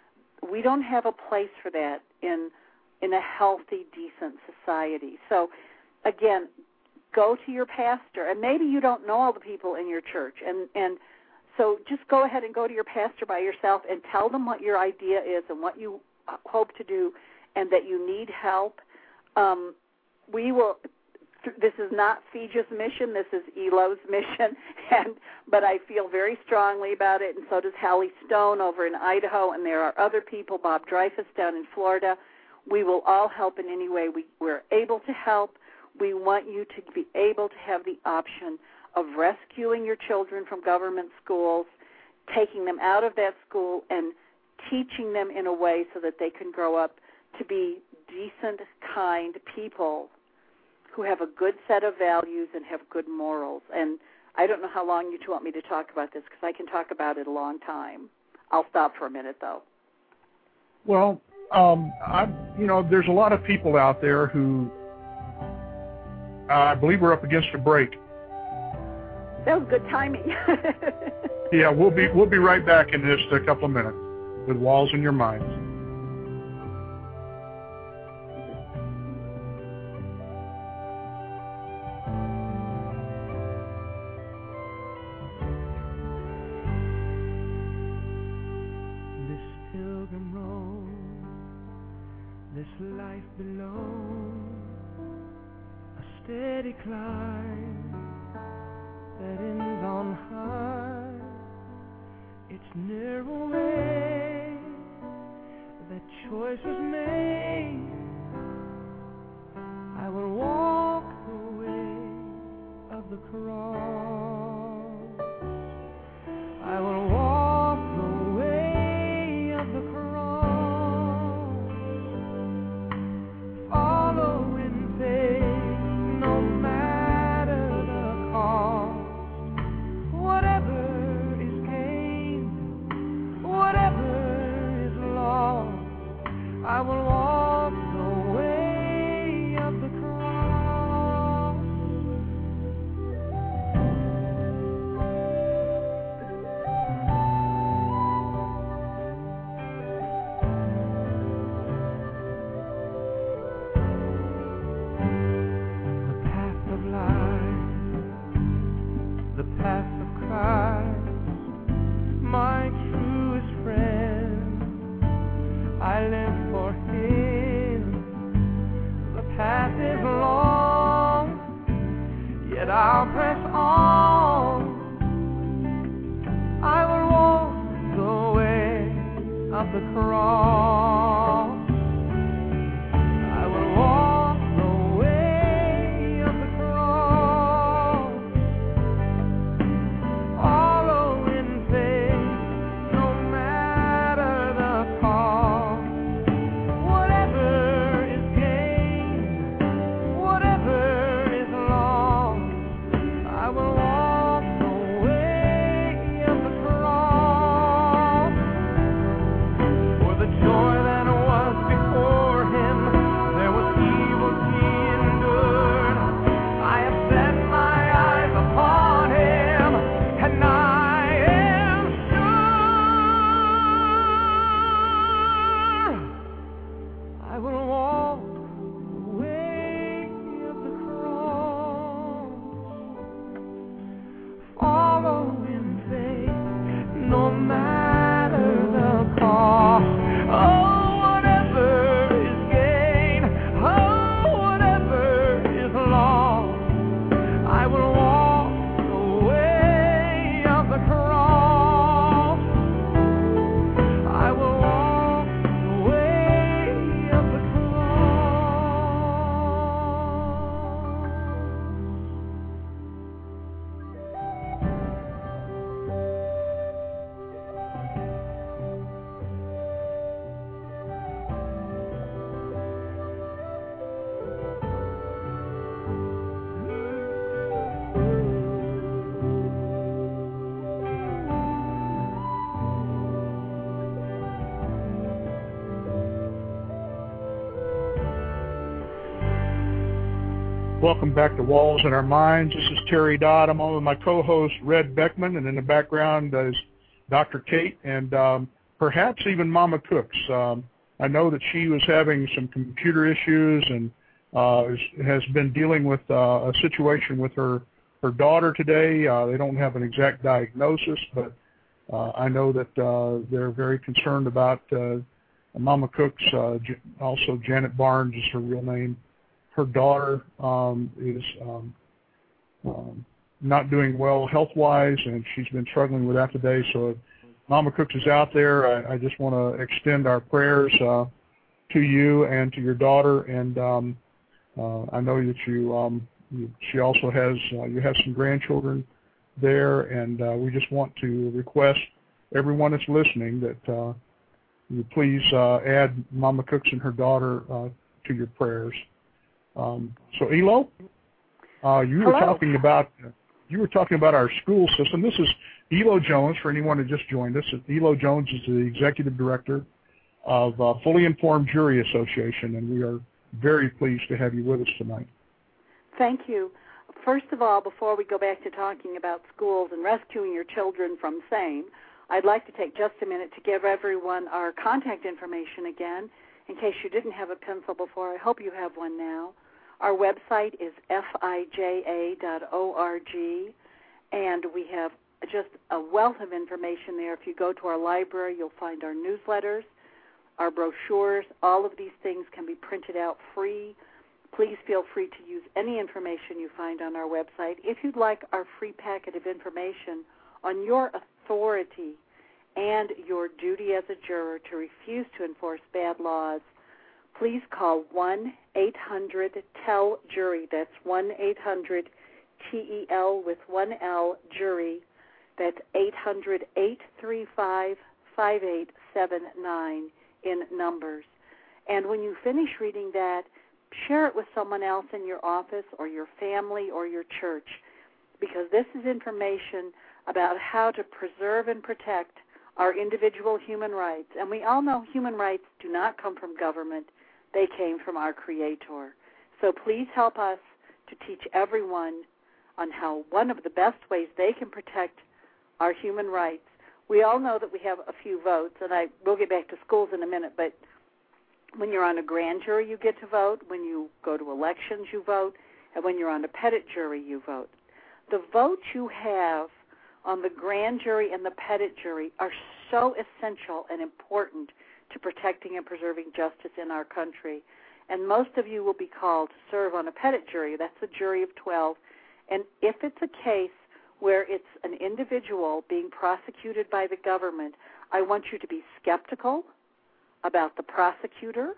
We don't have a place for that in in a healthy, decent society. So, again, go to your pastor, and maybe you don't know all the people in your church, and, and so just go ahead and go to your pastor by yourself and tell them what your idea is and what you hope to do, and that you need help. Um, we will. This is not Feja's mission. This is Elo's mission, and but I feel very strongly about it, and so does Hallie Stone over in Idaho, and there are other people, Bob Dreyfus down in Florida. We will all help in any way we, we're able to help. We want you to be able to have the option of rescuing your children from government schools, taking them out of that school, and teaching them in a way so that they can grow up to be decent, kind people who have a good set of values and have good morals. And I don't know how long you two want me to talk about this, because I can talk about it a long time. I'll stop for a minute, though. Well, um, I, you know, there's a lot of people out there who uh, I believe we're up against a break. That was good timing. Yeah, we'll be we'll be right back in just a couple of minutes with Walls in Your Minds. Life below, a steady climb that ends on high. It's narrow way, that choice was made. I will walk the way of the cross. I will walk the way of the cross. I will walk the way of the cross. The path of life, the path of Christ, my truest friend. I live for Him. The path is long, yet I'll press on. I will walk the way of the cross. I will walk the way of the cross. Follow in faith, no matter Welcome back to Walls in Our Minds. This is Terry Dodd. I'm on with my co-host, Red Beckman, and in the background is Doctor Kate and um, perhaps even Mama Cooks. Um, I know that she was having some computer issues and uh, has been dealing with uh, a situation with her, her daughter today. Uh, they don't have an exact diagnosis, but uh, I know that uh, they're very concerned about uh, Mama Cooks. Uh, also, Janet Barnes is her real name. Her daughter um, is um, um, not doing well health-wise, and she's been struggling with that today. So if Mama Cooks is out there, I, I just want to extend our prayers uh, to you and to your daughter. And um, uh, I know that you, um, you she also has, uh, you have some grandchildren there, and uh, we just want to request everyone that's listening that uh, you please uh, add Mama Cooks and her daughter uh, to your prayers. Um, so, Elo, uh, you were Hello. talking about you were talking about our school system. This is Elo Jones. For anyone who just joined us, Elo Jones is the executive director of uh, Fully Informed Jury Association, and we are very pleased to have you with us tonight. Thank you. First of all, before we go back to talking about schools and rescuing your children from same, I'd like to take just a minute to give everyone our contact information again. In case you didn't have a pencil before, I hope you have one now. Our website is F I J A dot org, and we have just a wealth of information there. If you go to our library, you'll find our newsletters, our brochures. All of these things can be printed out free. Please feel free to use any information you find on our website. If you'd like our free packet of information on your authority and your duty as a juror to refuse to enforce bad laws, please call one eight hundred T E L jury. That's one eight hundred T E L with one L, jury. That's eight hundred, eight three five, five eight seven nine in numbers. And when you finish reading that, share it with someone else in your office or your family or your church, because this is information about how to preserve and protect our individual human rights. And we all know human rights do not come from government. They came from our Creator. So please help us to teach everyone on how one of the best ways they can protect our human rights. We all know that we have a few votes, and I will get back to schools in a minute, but when you're on a grand jury, you get to vote. When you go to elections, you vote. And when you're on a petit jury, you vote. The votes you have on the grand jury and the petit jury are so essential and important to protecting and preserving justice in our country. And most of you will be called to serve on a petit jury. That's a jury of twelve. And if it's a case where it's an individual being prosecuted by the government, I want you to be skeptical about the prosecutor,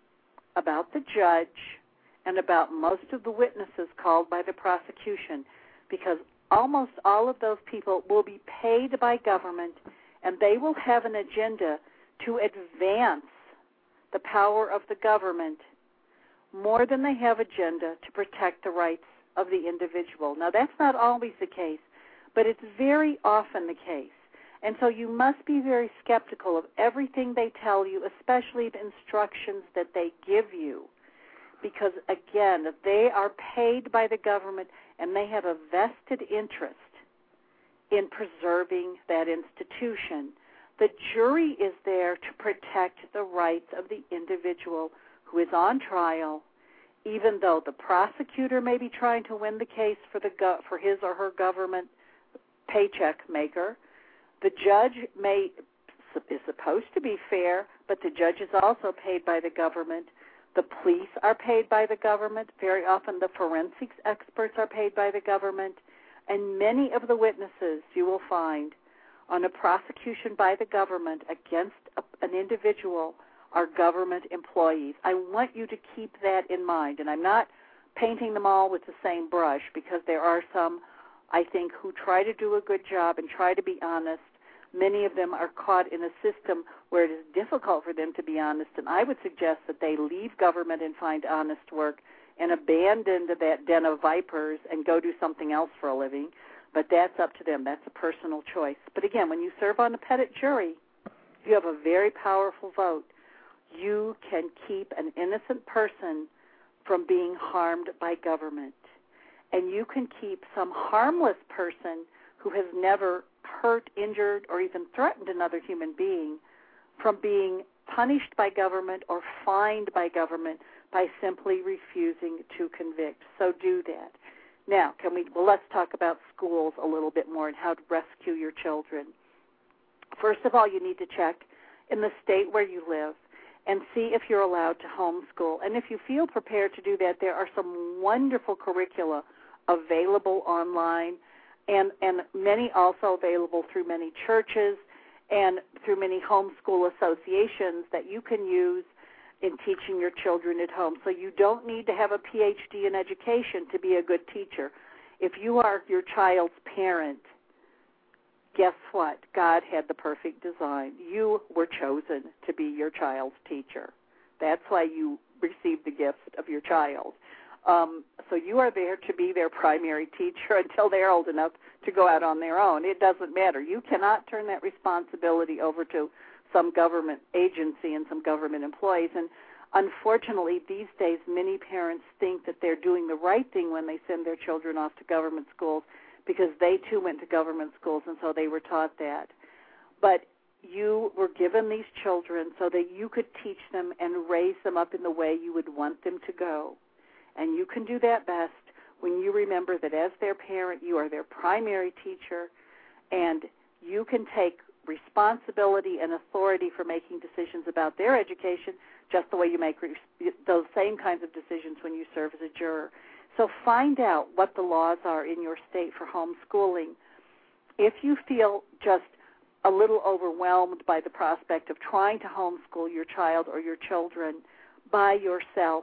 about the judge, and about most of the witnesses called by the prosecution, because almost all of those people will be paid by government, and they will have an agenda to advance the power of the government more than they have agenda to protect the rights of the individual. Now, that's not always the case, but it's very often the case. And so you must be very skeptical of everything they tell you, especially the instructions that they give you, because, again, they are paid by the government and they have a vested interest in preserving that institution. The jury is there to protect the rights of the individual who is on trial, even though the prosecutor may be trying to win the case for the go- for his or her government paycheck maker. The judge may is supposed to be fair, but the judge is also paid by the government. The police are paid by the government. Very often the forensics experts are paid by the government. And many of the witnesses you will find on a prosecution by the government against a, an individual are government employees. I want you to keep that in mind. And I'm not painting them all with the same brush, because there are some, I think, who try to do a good job and try to be honest. Many of them are caught in a system where it is difficult for them to be honest, and I would suggest that they leave government and find honest work and abandon that den of vipers and go do something else for a living. But that's up to them. That's a personal choice. But again, when you serve on a petit jury, you have a very powerful vote. You can keep an innocent person from being harmed by government. And you can keep some harmless person who has never hurt, injured, or even threatened another human being from being punished by government or fined by government by simply refusing to convict. So do that. Now, can we? Well, let's talk about schools a little bit more and how to rescue your children. First of all, you need to check in the state where you live and see if you're allowed to homeschool. And if you feel prepared to do that, there are some wonderful curricula available online, and, and many also available through many churches and through many homeschool associations that you can use in teaching your children at home. So you don't need to have a P H D in education to be a good teacher. If you are your child's parent, guess what? God had the perfect design. You were chosen to be your child's teacher. That's why you received the gift of your child. Um, so you are there to be their primary teacher until they're old enough to go out on their own. It doesn't matter. You cannot turn that responsibility over to some government agency and some government employees. And unfortunately, these days, many parents think that they're doing the right thing when they send their children off to government schools because they, too, went to government schools, and so they were taught that. But you were given these children so that you could teach them and raise them up in the way you would want them to go. And you can do that best when you remember that as their parent, you are their primary teacher, and you can take responsibility and authority for making decisions about their education just the way you make re- those same kinds of decisions when you serve as a juror. So find out what the laws are in your state for homeschooling. If you feel just a little overwhelmed by the prospect of trying to homeschool your child or your children by yourself,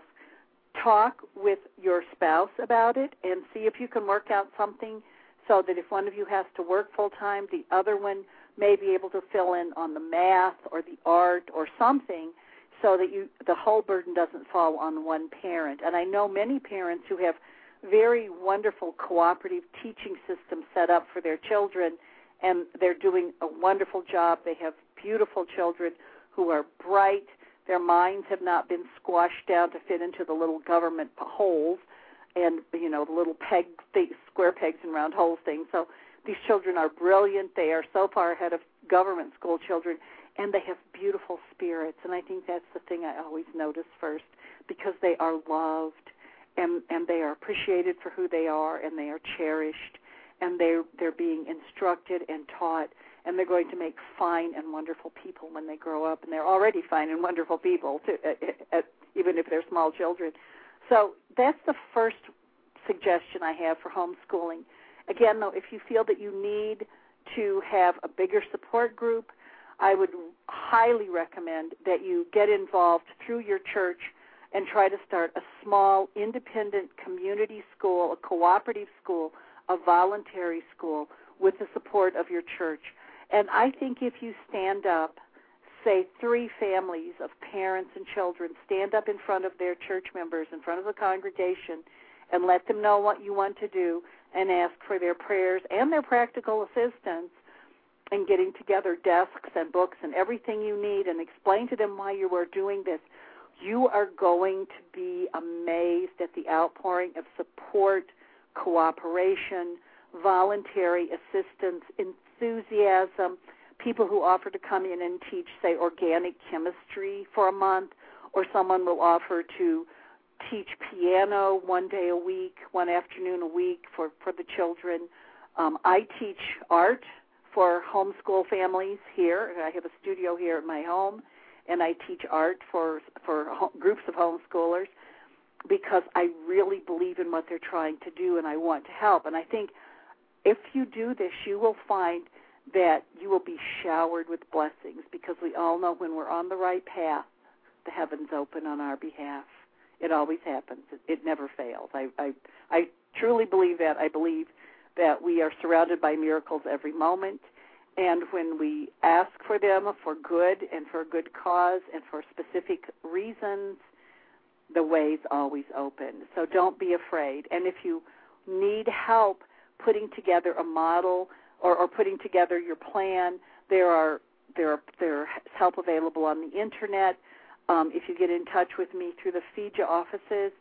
talk with your spouse about it and see if you can work out something so that if one of you has to work full-time, the other one may be able to fill in on the math or the art or something so that you the whole burden doesn't fall on one parent. And I know many parents who have very wonderful cooperative teaching systems set up for their children, and they're doing a wonderful job. They have beautiful children who are bright. Their minds have not been squashed down to fit into the little government holes and, you know, the little peg, square pegs and round holes thing. So these children are brilliant. They are so far ahead of government school children, and they have beautiful spirits. And I think that's the thing I always notice first, because they are loved and, and they are appreciated for who they are, and they are cherished, and they're, they're being instructed and taught, and they're going to make fine and wonderful people when they grow up, and they're already fine and wonderful people, too, uh, uh, even if they're small children. So that's the first suggestion I have for homeschooling. Again, though, if you feel that you need to have a bigger support group, I would highly recommend that you get involved through your church and try to start a small, independent community school, a cooperative school, a voluntary school with the support of your church. And I think if you stand up, say three families of parents and children, stand up in front of their church members, in front of the congregation, and let them know what you want to do and ask for their prayers and their practical assistance in getting together desks and books and everything you need, and explain to them why you are doing this, you are going to be amazed at the outpouring of support, cooperation, voluntary assistance, enthusiasm, people who offer to come in and teach, say, organic chemistry for a month, or someone will offer to teach piano one day a week, one afternoon a week for, for the children. Um, I teach art for homeschool families here. I have a studio here at my home, and I teach art for, for ho- groups of homeschoolers because I really believe in what they're trying to do, and I want to help. And I think if you do this, you will find that you will be showered with blessings, because we all know when we're on the right path, the heavens open on our behalf. It always happens. It, it never fails. I, I, I truly believe that. I believe that we are surrounded by miracles every moment, and when we ask for them for good and for a good cause and for specific reasons, the way's always open. So don't be afraid. And if you need help putting together a model or, or putting together your plan, there are there are there's help available on the internet. Um, if you get in touch with me through the F I J A offices,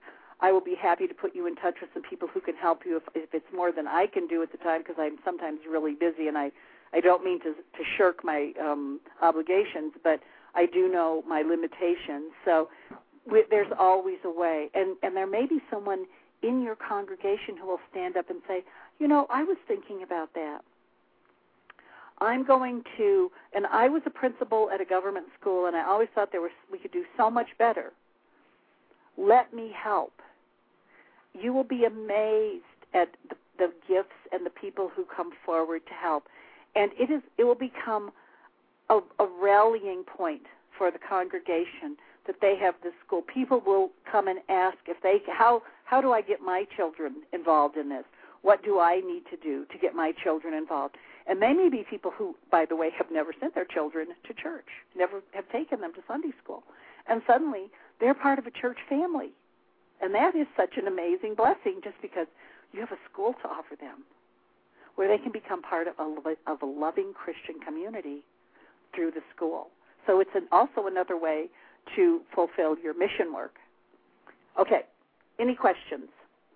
I will be happy to put you in touch with some people who can help you if, if it's more than I can do at the time, because I'm sometimes really busy, and I, I don't mean to to shirk my um, obligations, but I do know my limitations. So we, there's always a way. And, and there may be someone in your congregation who will stand up and say, you know, I was thinking about that. I'm going to, and I was a principal at a government school, and I always thought there was we could do so much better. Let me help. You will be amazed at the, the gifts and the people who come forward to help, and it is it will become a, a rallying point for the congregation that they have this school. People will come and ask if they how how do I get my children involved in this? What do I need to do to get my children involved? And they may be people who, by the way, have never sent their children to church, never have taken them to Sunday school. And suddenly they're part of a church family. And that is such an amazing blessing just because you have a school to offer them where they can become part of a, of a loving Christian community through the school. So it's an, also another way to fulfill your mission work. Okay, any questions?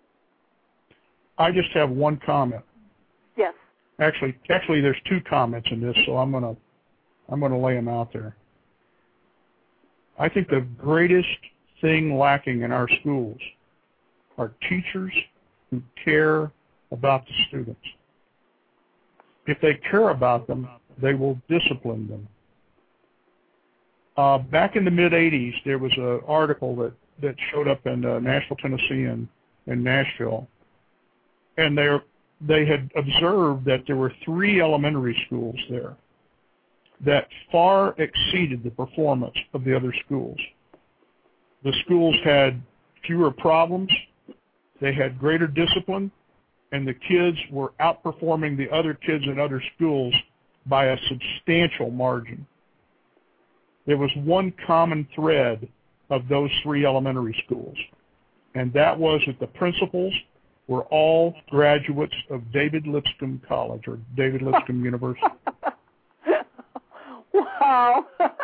I just have one comment. Yes. Actually, actually, there's two comments in this, so I'm gonna, I'm gonna lay them out there. I think the greatest thing lacking in our schools are teachers who care about the students. If they care about them, they will discipline them. Uh, back in the mid eighties, there was an article that, that showed up in uh, Nashville, Tennessee, and in Nashville, and there. They had observed that there were three elementary schools there that far exceeded the performance of the other schools. The schools had fewer problems, they had greater discipline, and the kids were outperforming the other kids in other schools by a substantial margin. There was one common thread of those three elementary schools, and that was that the principals were all graduates of David Lipscomb College or David Lipscomb University. Wow.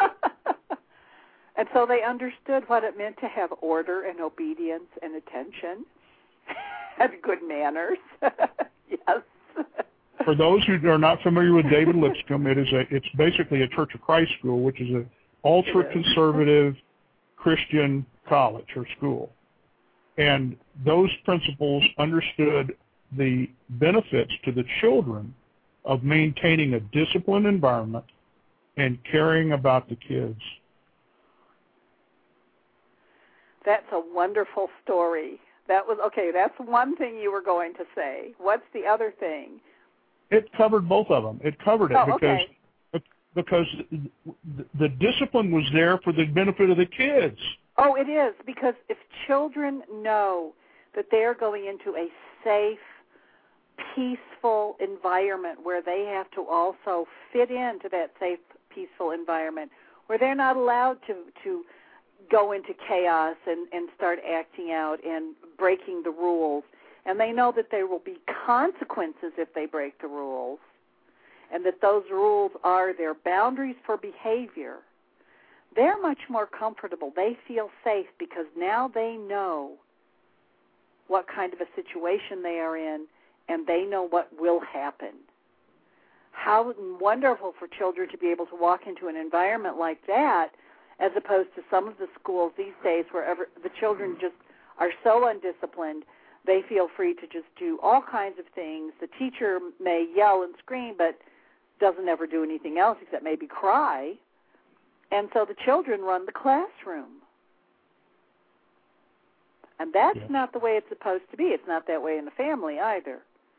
And so they understood what it meant to have order and obedience and attention and good manners. Yes. For those who are not familiar with David Lipscomb, it is a it's basically a Church of Christ school, which is an ultra-conservative Christian college or school. And those principals understood the benefits to the children of maintaining a disciplined environment and caring about the kids. That's a wonderful story. That was okay. That's one thing you were going to say. What's the other thing? It covered both of them. It covered it oh, because okay. because the discipline was there for the benefit of the kids. Oh, it is, because if children know that they're going into a safe, peaceful environment where they have to also fit into that safe, peaceful environment, where they're not allowed to, to go into chaos and, and start acting out and breaking the rules, and they know that there will be consequences if they break the rules, and that those rules are their boundaries for behavior, they're much more comfortable. They feel safe because now they know what kind of a situation they are in, and they know what will happen. How wonderful for children to be able to walk into an environment like that, as opposed to some of the schools these days where ever, the children just are so undisciplined, they feel free to just do all kinds of things. The teacher may yell and scream, but doesn't ever do anything else except maybe cry. And so the children run the classroom. And that's yes. not the way it's supposed to be. It's not that way in the family either.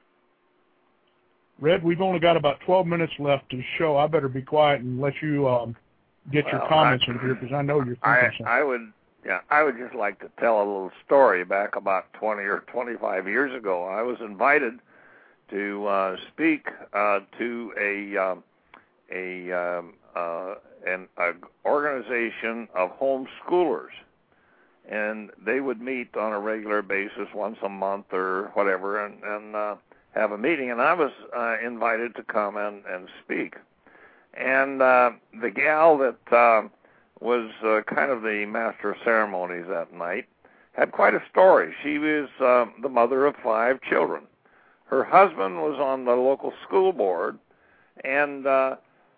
Red, we've only got about twelve minutes left to the show. I better be quiet and let you um, get well, your comments I, in here because I know you're thinking I, something. I would, yeah, I would just like to tell a little story back about twenty or twenty-five years ago. I was invited to uh, speak uh, to a um, a um, uh, an a organization of homeschoolers, and they would meet on a regular basis once a month or whatever, and, and uh, have a meeting. And I was uh, invited to come and, and speak. And uh, the gal that uh, was uh, kind of the master of ceremonies that night had quite a story. She was uh, the mother of five children. Her husband was on the local school board, and uh,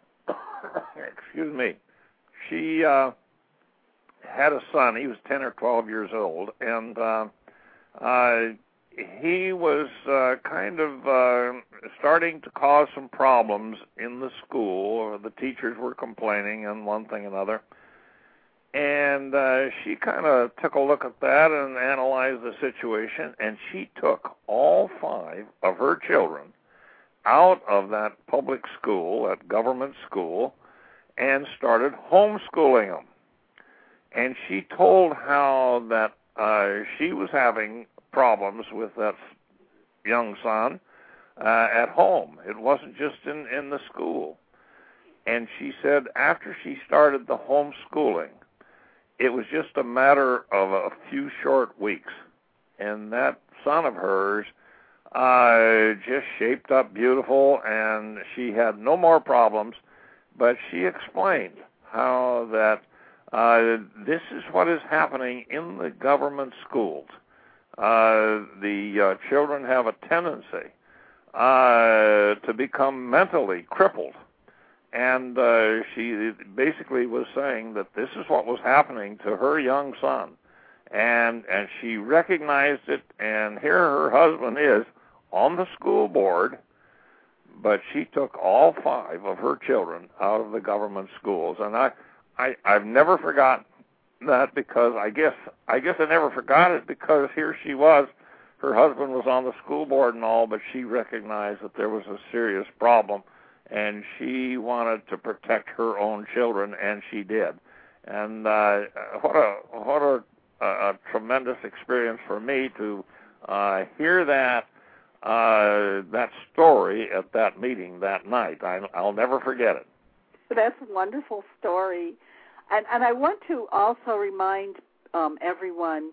excuse me, she uh, had a son. He was ten or twelve years old, and uh, uh, he was uh, kind of uh, starting to cause some problems in the school. The teachers were complaining and one thing and another. And uh, she kind of took a look at that and analyzed the situation, and she took all five of her children out of that public school, that government school, and started homeschooling them. And she told how that uh, she was having problems with that young son uh, at home. It wasn't just in, in the school. And she said after she started the homeschooling, it was just a matter of a few short weeks, and that son of hers uh, just shaped up beautiful, and she had no more problems. But she explained how that uh, this is what is happening in the government schools. Uh, the uh, children have a tendency uh, to become mentally crippled. And uh, she basically was saying that this is what was happening to her young son. And and she recognized it, and here her husband is on the school board, but she took all five of her children out of the government schools. And I, I, I've never forgotten that, because I guess I guess I never forgot it because here she was, her husband was on the school board and all, but she recognized that there was a serious problem, and she wanted to protect her own children, and she did. And uh, what a what a, a, a tremendous experience for me to uh, hear that uh, that story at that meeting that night. I, I'll never forget it. That's a wonderful story. And, and I want to also remind um, everyone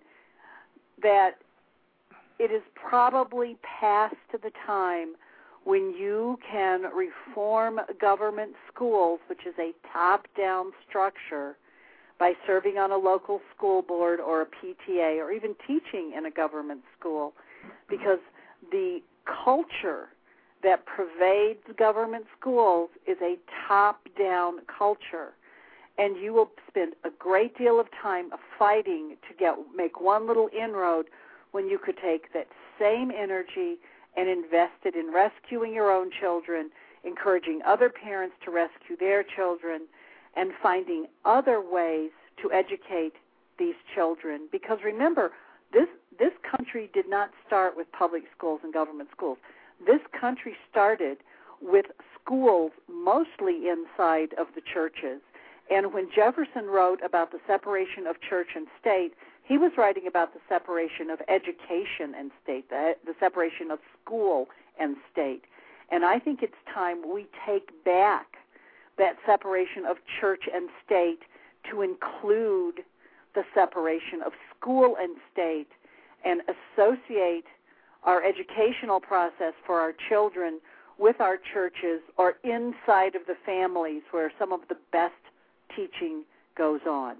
that it is probably past the time when you can reform government schools, which is a top-down structure, by serving on a local school board or a P T A or even teaching in a government school, because the culture that pervades government schools is a top-down culture. And you will spend a great deal of time fighting to get make one little inroad when you could take that same energy and invest it in rescuing your own children, encouraging other parents to rescue their children, and finding other ways to educate these children. Because remember, this this country did not start with public schools and government schools. This country started with schools mostly inside of the churches. And when Jefferson wrote about the separation of church and state, he was writing about the separation of education and state, the, the separation of school and state. And I think it's time we take back that separation of church and state to include the separation of school and state and associate our educational process for our children with our churches or inside of the families where some of the best teaching goes on.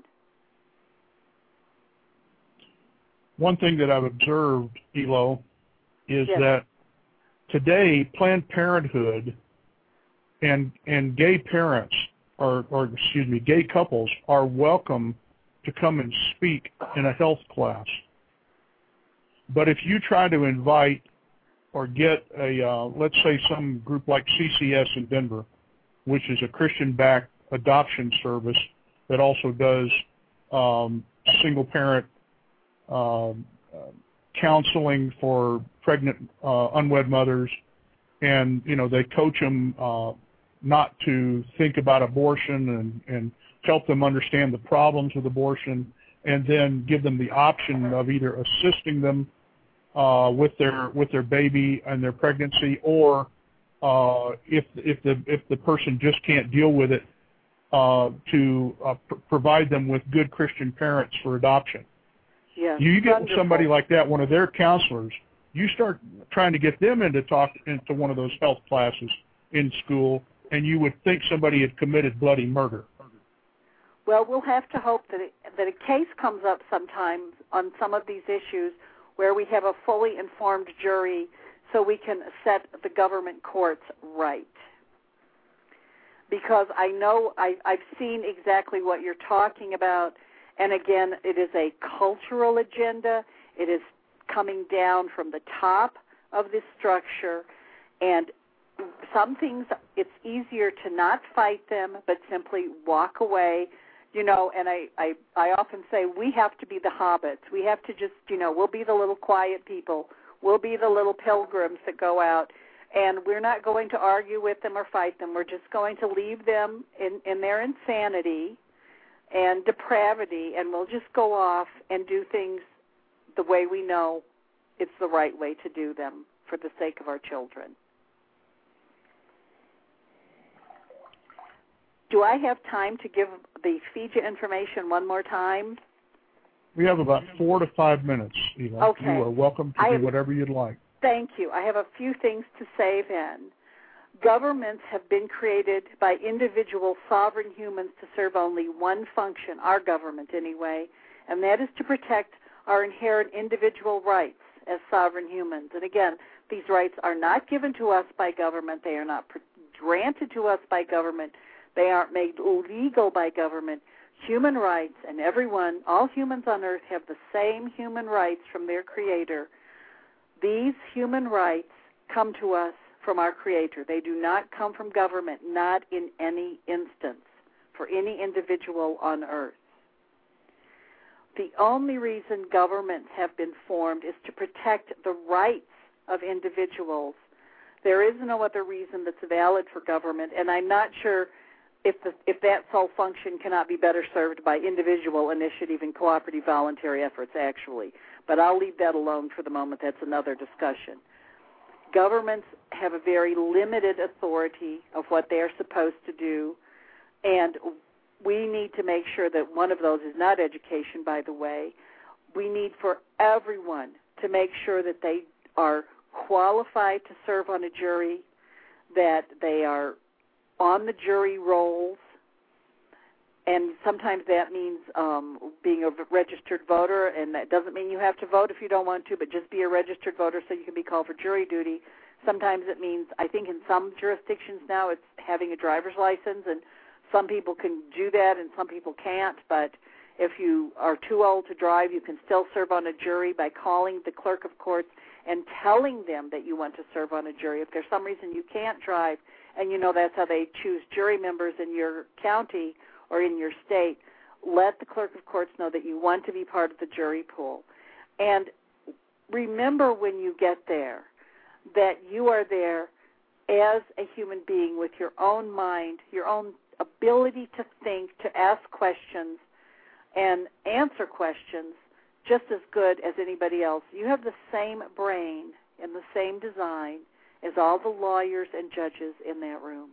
One thing that I've observed, Elo, is yes. that today Planned Parenthood and and gay parents, or, or excuse me, gay couples are welcome to come and speak in a health class. But if you try to invite or get a, uh, let's say some group like C C S in Denver, which is a Christian-backed adoption service that also does um, single-parent um, uh, counseling for pregnant uh, unwed mothers, and you know they coach them uh, not to think about abortion and, and help them understand the problems with abortion, and then give them the option of either assisting them uh, with their with their baby and their pregnancy, or uh, if if the if the person just can't deal with it, uh, to uh, pr- provide them with good Christian parents for adoption. Yes, you get wonderful. Somebody like that, one of their counselors, you start trying to get them into talk into one of those health classes in school, and you would think somebody had committed bloody murder. Well, we'll have to hope that it, that a case comes up sometimes on some of these issues where we have a fully informed jury so we can set the government courts right. Because I know I, I've seen exactly what you're talking about, and again, it is a cultural agenda. It is coming down from the top of this structure, and some things it's easier to not fight them but simply walk away. You know, and I, I, I often say we have to be the hobbits. We have to just, you know, we'll be the little quiet people. We'll be the little pilgrims that go out, and we're not going to argue with them or fight them. We're just going to leave them in, in their insanity and depravity, and we'll just go off and do things the way we know it's the right way to do them for the sake of our children. Do I have time to give the Fija information one more time? We have about four to five minutes, Eva. Okay. You are welcome to I do have, whatever you'd like. Thank you. I have a few things to say then. Governments have been created by individual sovereign humans to serve only one function, our government anyway, and that is to protect our inherent individual rights as sovereign humans. And again, these rights are not given to us by government. They are not granted to us by government. They aren't made legal by government. Human rights, and everyone, all humans on earth have the same human rights from their Creator. These human rights come to us from our Creator. They do not come from government, not in any instance, for any individual on earth. The only reason governments have been formed is to protect the rights of individuals. There is no other reason that's valid for government, and I'm not sure if the, if that sole function cannot be better served by individual initiative and cooperative voluntary efforts, actually. But I'll leave that alone for the moment. That's another discussion. Governments have a very limited authority of what they are supposed to do, and we need to make sure that one of those is not education, by the way. We need for everyone to make sure that they are qualified to serve on a jury, that they are on the jury rolls, and sometimes that means um, being a registered voter, and that doesn't mean you have to vote if you don't want to, but just be a registered voter so you can be called for jury duty. Sometimes it means, I think in some jurisdictions now, it's having a driver's license, and some people can do that and some people can't, but if you are too old to drive, you can still serve on a jury by calling the clerk of courts and telling them that you want to serve on a jury. If there's some reason you can't drive, and you know that's how they choose jury members in your county or in your state, let the clerk of courts know that you want to be part of the jury pool. And remember when you get there that you are there as a human being with your own mind, your own ability to think, to ask questions and answer questions just as good as anybody else. You have the same brain and the same design as all the lawyers and judges in that room.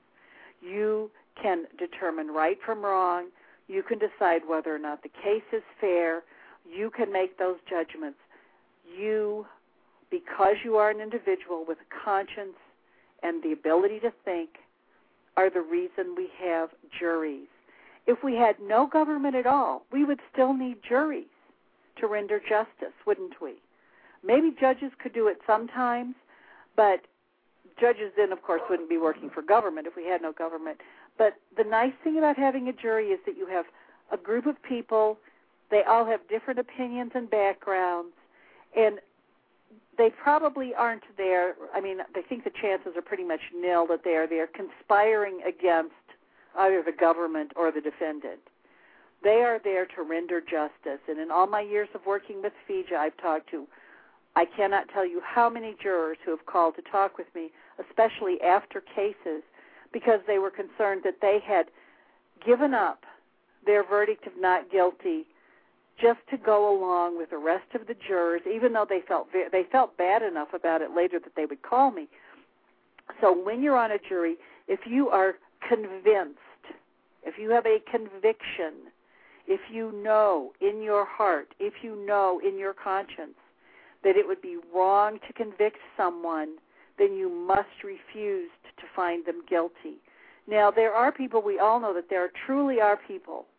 You can determine right from wrong. You can decide whether or not the case is fair. You can make those judgments. You, because you are an individual with a conscience and the ability to think, are the reason we have juries. If we had no government at all, we would still need juries to render justice, wouldn't we? Maybe judges could do it sometimes, but judges then, of course, wouldn't be working for government if we had no government. But the nice thing about having a jury is that you have a group of people. They all have different opinions and backgrounds, and they probably aren't there. I mean, I think the chances are pretty much nil that they are there conspiring against either the government or the defendant. They are there to render justice. And in all my years of working with Fija, I've talked to, I cannot tell you how many jurors who have called to talk with me, especially after cases, because they were concerned that they had given up their verdict of not guilty just to go along with the rest of the jurors, even though they felt they felt bad enough about it later that they would call me. So when you're on a jury, if you are convinced, if you have a conviction, if you know in your heart, if you know in your conscience that it would be wrong to convict someone, then you must refuse to find them guilty. Now, there are people, we all know that there truly are people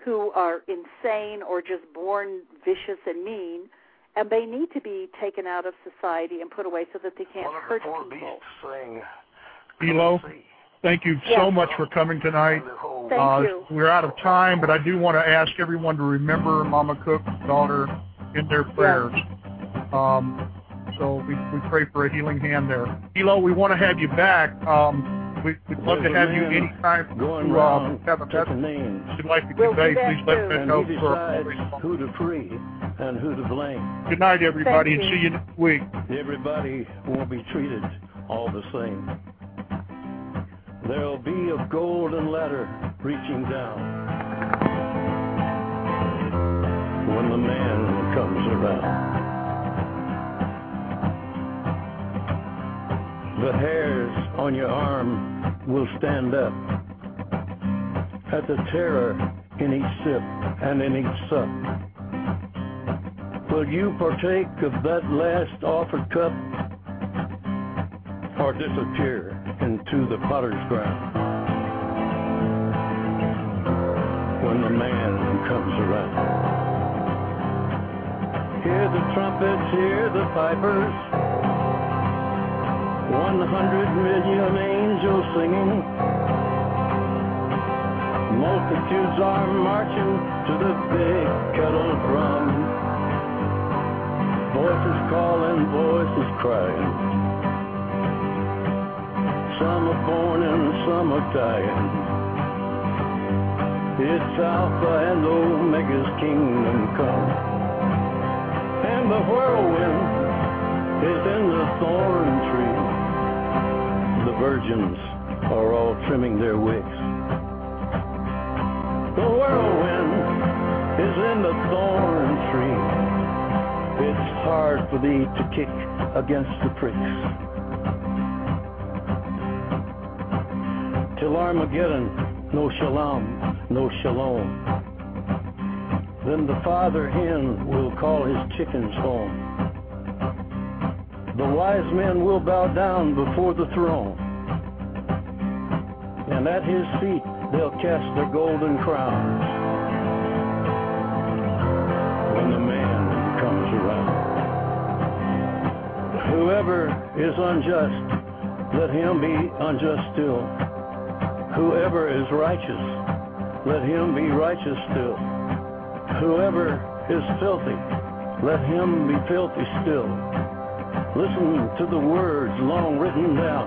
who are insane or just born vicious and mean, and they need to be taken out of society and put away so that they can't One of hurt the four people. beasts saying, Elo, "Come see." thank you Yes. so much for coming tonight. Thank uh, you. We're out of time, but I do want to ask everyone to remember Mama Cook's daughter in their prayers. Um, so we, we pray for a healing hand there. Elo, we want to have you back. Um, we, we'd love There's to a have you man anytime going to round uh, have a taking message names, you'd like to We'll do convey. that Please let too. us and know. he for decides who to free and who to blame. Good night, everybody, Thank and you. see you next week. Everybody won't be treated all the same. There'll be a golden ladder reaching down when the man comes around. The hairs on your arm will stand up at the terror in each sip and in each sup. Will you partake of that last offered cup, or disappear into the potter's ground when the man comes around? Hear the trumpets, hear the pipers, one hundred million angels singing. Multitudes are marching to the big kettle drum. Voices calling, voices crying. Some are born and some are dying. It's Alpha and Omega's kingdom come. And the whirlwind is in the thorn tree. The virgins are all trimming their wicks. The whirlwind is in the thorn tree. It's hard for thee to kick against the pricks. Till Armageddon, no shalom, no shalom. Then the father hen will call his chickens home. The wise men will bow down before the throne, and at his feet they'll cast their golden crowns when the man comes around. Whoever is unjust, let him be unjust still. Whoever is righteous, let him be righteous still. Whoever is filthy, let him be filthy still. Listen to the words long written down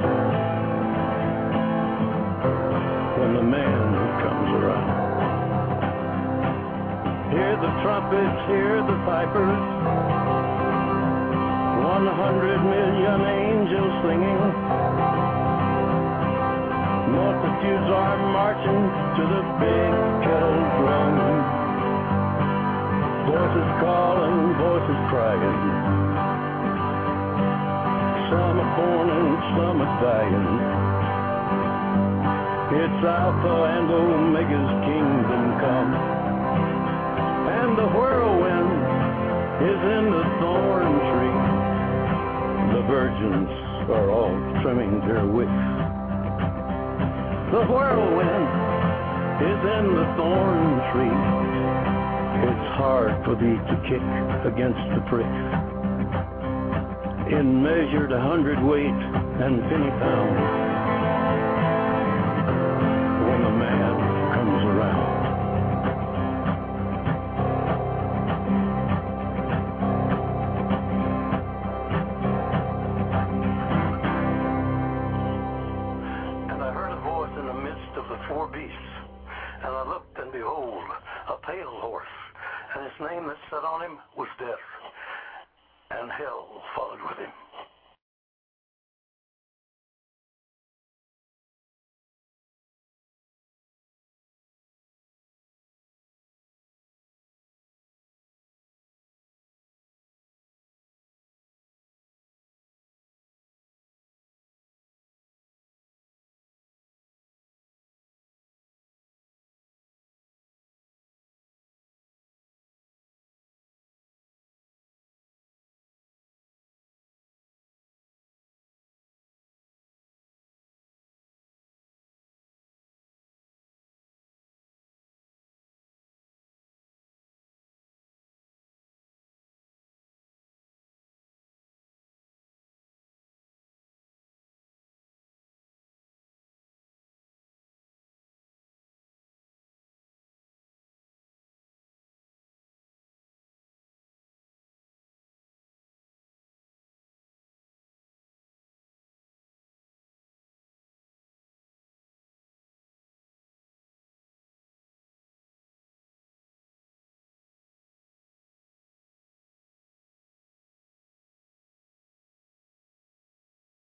when the man comes around. Hear the trumpets, hear the pipers, one hundred million angels singing. Multitudes are marching to the big kettle drum. Voices calling, voices crying. Some are born and some are dying. It's Alpha and Omega's kingdom come. And the whirlwind is in the thorn tree. The virgins are all trimming their wicks. The whirlwind is in the thorn tree. It's hard for thee to kick against the pricks. In measured a hundredweight and penny pound when the man comes around. And I heard a voice in the midst of the four beasts, and I looked, and behold, a pale horse, and his name that sat on him was Death, and hell followed with him.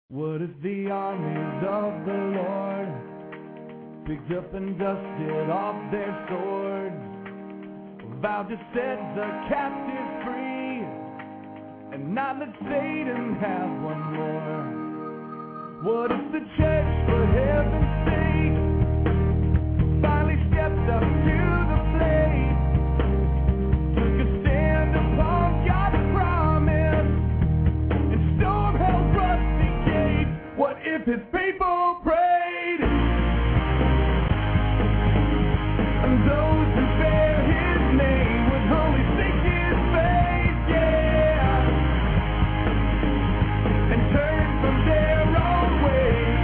What if the armies of the Lord picked up and dusted off their swords, vowed to set the captives free, and not let Satan have one more? What if the church, for heaven's sake, finally stepped up to the plate, took a stand upon God's promise, and stormed hell's rusty gate? What if his people prayed, and those who bear his name would only seek his face, yeah, and turn from their own ways?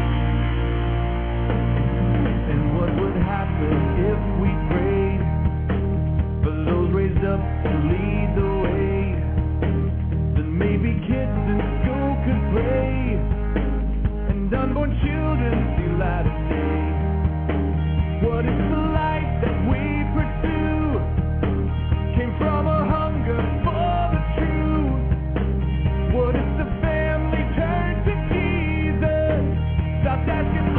And what would happen if we prayed for those raised up to lead the way? Then maybe kids in school could play, and unborn children see light of day. What if the light that we pursue came from a hunger for the truth? What if the family turned to Jesus, stopped asking